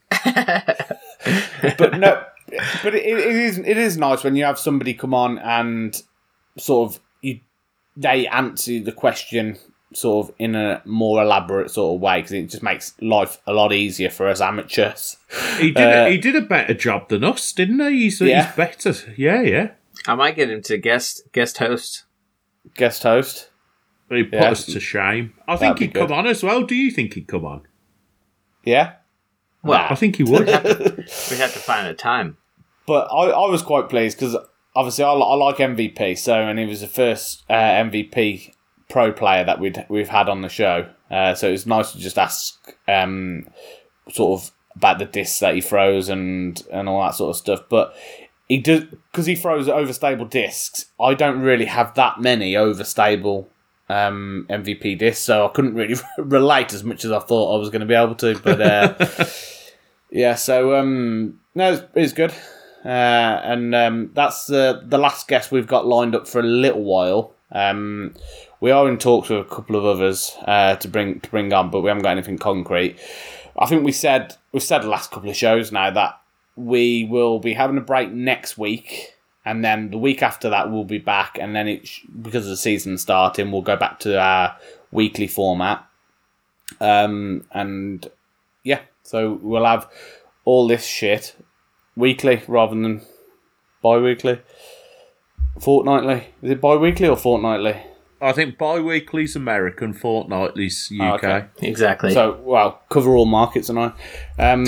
but no, but it, it is it is nice when you have somebody come on and sort of you they answer the question sort of in a more elaborate sort of way because it just makes life a lot easier for us amateurs. He did Uh, a, he did a better job than us, didn't he? He's, Yeah. he's better. Yeah, yeah. I might get him to guest guest host. Guest host. He put Yeah. us to shame. I That'd think be he'd come good. on as well. Do you think he'd come on? Yeah. Well, I think he would. we have to find a time. But I, I was quite pleased because obviously I, li- I like M V P, so and he was the first uh, M V P pro player that we'd we've had on the show. Uh, so it was nice to just ask um, sort of about the discs that he throws and and all that sort of stuff. But he does because he throws overstable discs. I don't really have that many overstable um, M V P discs, so I couldn't really relate as much as I thought I was going to be able to. But uh, yeah, so um, no, it's, it's good. Uh, and um, that's uh, the last guest we've got lined up for a little while. Um, we are in talks with a couple of others uh, to bring to bring on, but we haven't got anything concrete. I think we said we've said the last couple of shows now that we will be having a break next week, and then the week after that we'll be back, and then it sh- because of the season starting, we'll go back to our weekly format. Um, and yeah, so we'll have all this shit weekly rather than bi-weekly. Fortnightly. Is it bi-weekly or fortnightly? I think bi-weekly's American, fortnightly's U K. Oh, okay. Exactly. So, well, cover all markets and I. Um,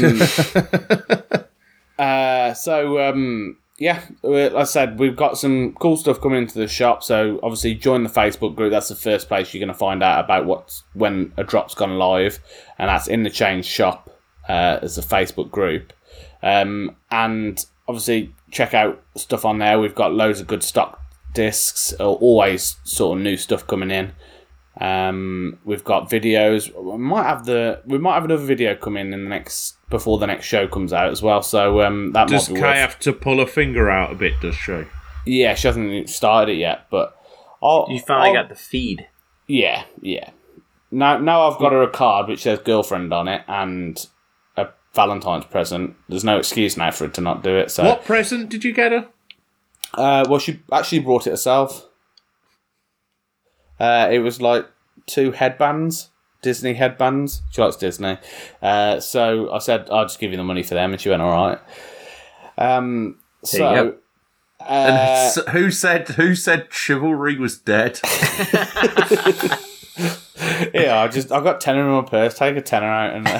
uh, so, um, yeah, like I said, we've got some cool stuff coming into the shop. So, obviously, join the Facebook group. That's the first place you're going to find out about what's when a drop's gone live, and that's in the Change shop uh, as a Facebook group. Um, and obviously, check out stuff on there. We've got loads of good stock discs, always sort of new stuff coming in. Um, we've got videos. We might have the we might have another video coming in the next before the next show comes out as well. So um, that Does might be Kay worth. have to pull a finger out a bit, does she? Yeah, she hasn't started it yet, but I'll, you finally I'll- got the feed. Yeah, yeah. Now, now I've got her a card which says girlfriend on it and a Valentine's present. There's no excuse now for her to not do it. So, What present did you get her? Uh, well, she actually brought it herself. Uh, it was like two headbands, Disney headbands. She likes Disney. Uh, so I said, I'll just give you the money for them, and she went, all right. Um, There you so, And uh, s- who said who said chivalry was dead? yeah, I just I got tenner in my purse. Take a tenner out, and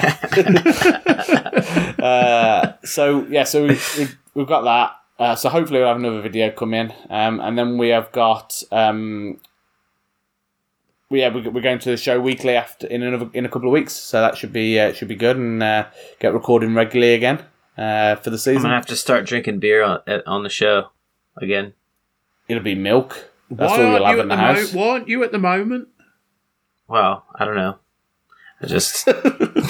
uh, uh, so yeah, so we've, we've we've got that. Uh, so hopefully we'll have another video come in, um, and then we have got um, we yeah we're going to the show weekly after in another in a couple of weeks. So that should be uh, should be good, and uh, get recording regularly again uh, for the I'm season. gonna have to start drinking beer on at- on the show again. It'll be milk. That's Why all you'll aren't have you in at the the mo- house. Why aren't you at the moment? Well, I don't know. I just I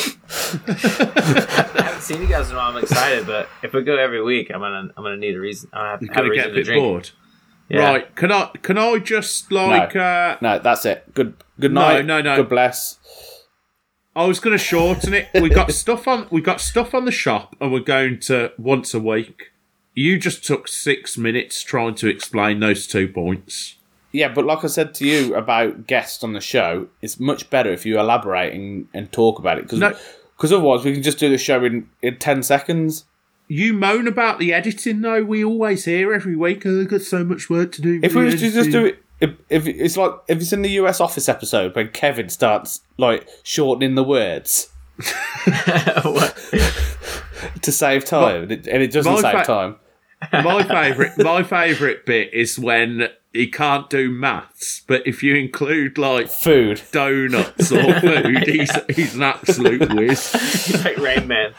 haven't seen you guys in a while. I'm excited, but if we go every week, I'm gonna I'm gonna need a reason. I have, You're have a gonna reason get a to bit drink. bored. Yeah. Right? Can I can I just like? uh No, that's it. Good good No, night. no, no. Good bless. I was going to shorten it. We got stuff on. We got stuff on the shop, and we're going to once a week. You just took six minutes trying to explain those two points. Yeah, but like I said to you about guests on the show, it's much better if you elaborate and, and talk about it. Because No. otherwise we can just do the show in, in ten seconds. You moan about the editing, though. We always hear every week. Oh, I've got so much work to do. If for we the was to just editing." do it, if, if it's like if it's in the U S Office episode when Kevin starts like shortening the words What? to save time, and it, and it doesn't My save fa- time. My favourite, my favourite bit is when he can't do maths, but if you include like Food. donuts or food, he's he's an absolute whiz. He's like Rain Man.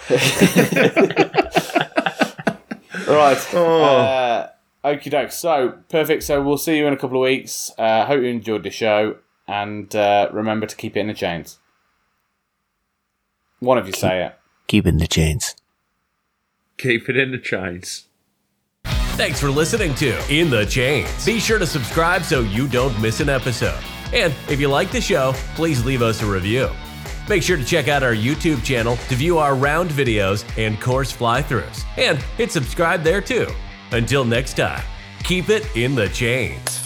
Right. Oh. Uh, okie doke. So, perfect. So, we'll see you in a couple of weeks. Uh, hope you enjoyed the show. And uh, remember to keep it in the chains. One of you say it. Keep in the chains. Keep it in the chains. Thanks for listening to In the Chains. Be sure to subscribe so you don't miss an episode. And if you like the show, please leave us a review. Make sure to check out our YouTube channel to view our round videos and course fly-throughs. And hit subscribe there too. Until next time, keep it in the chains.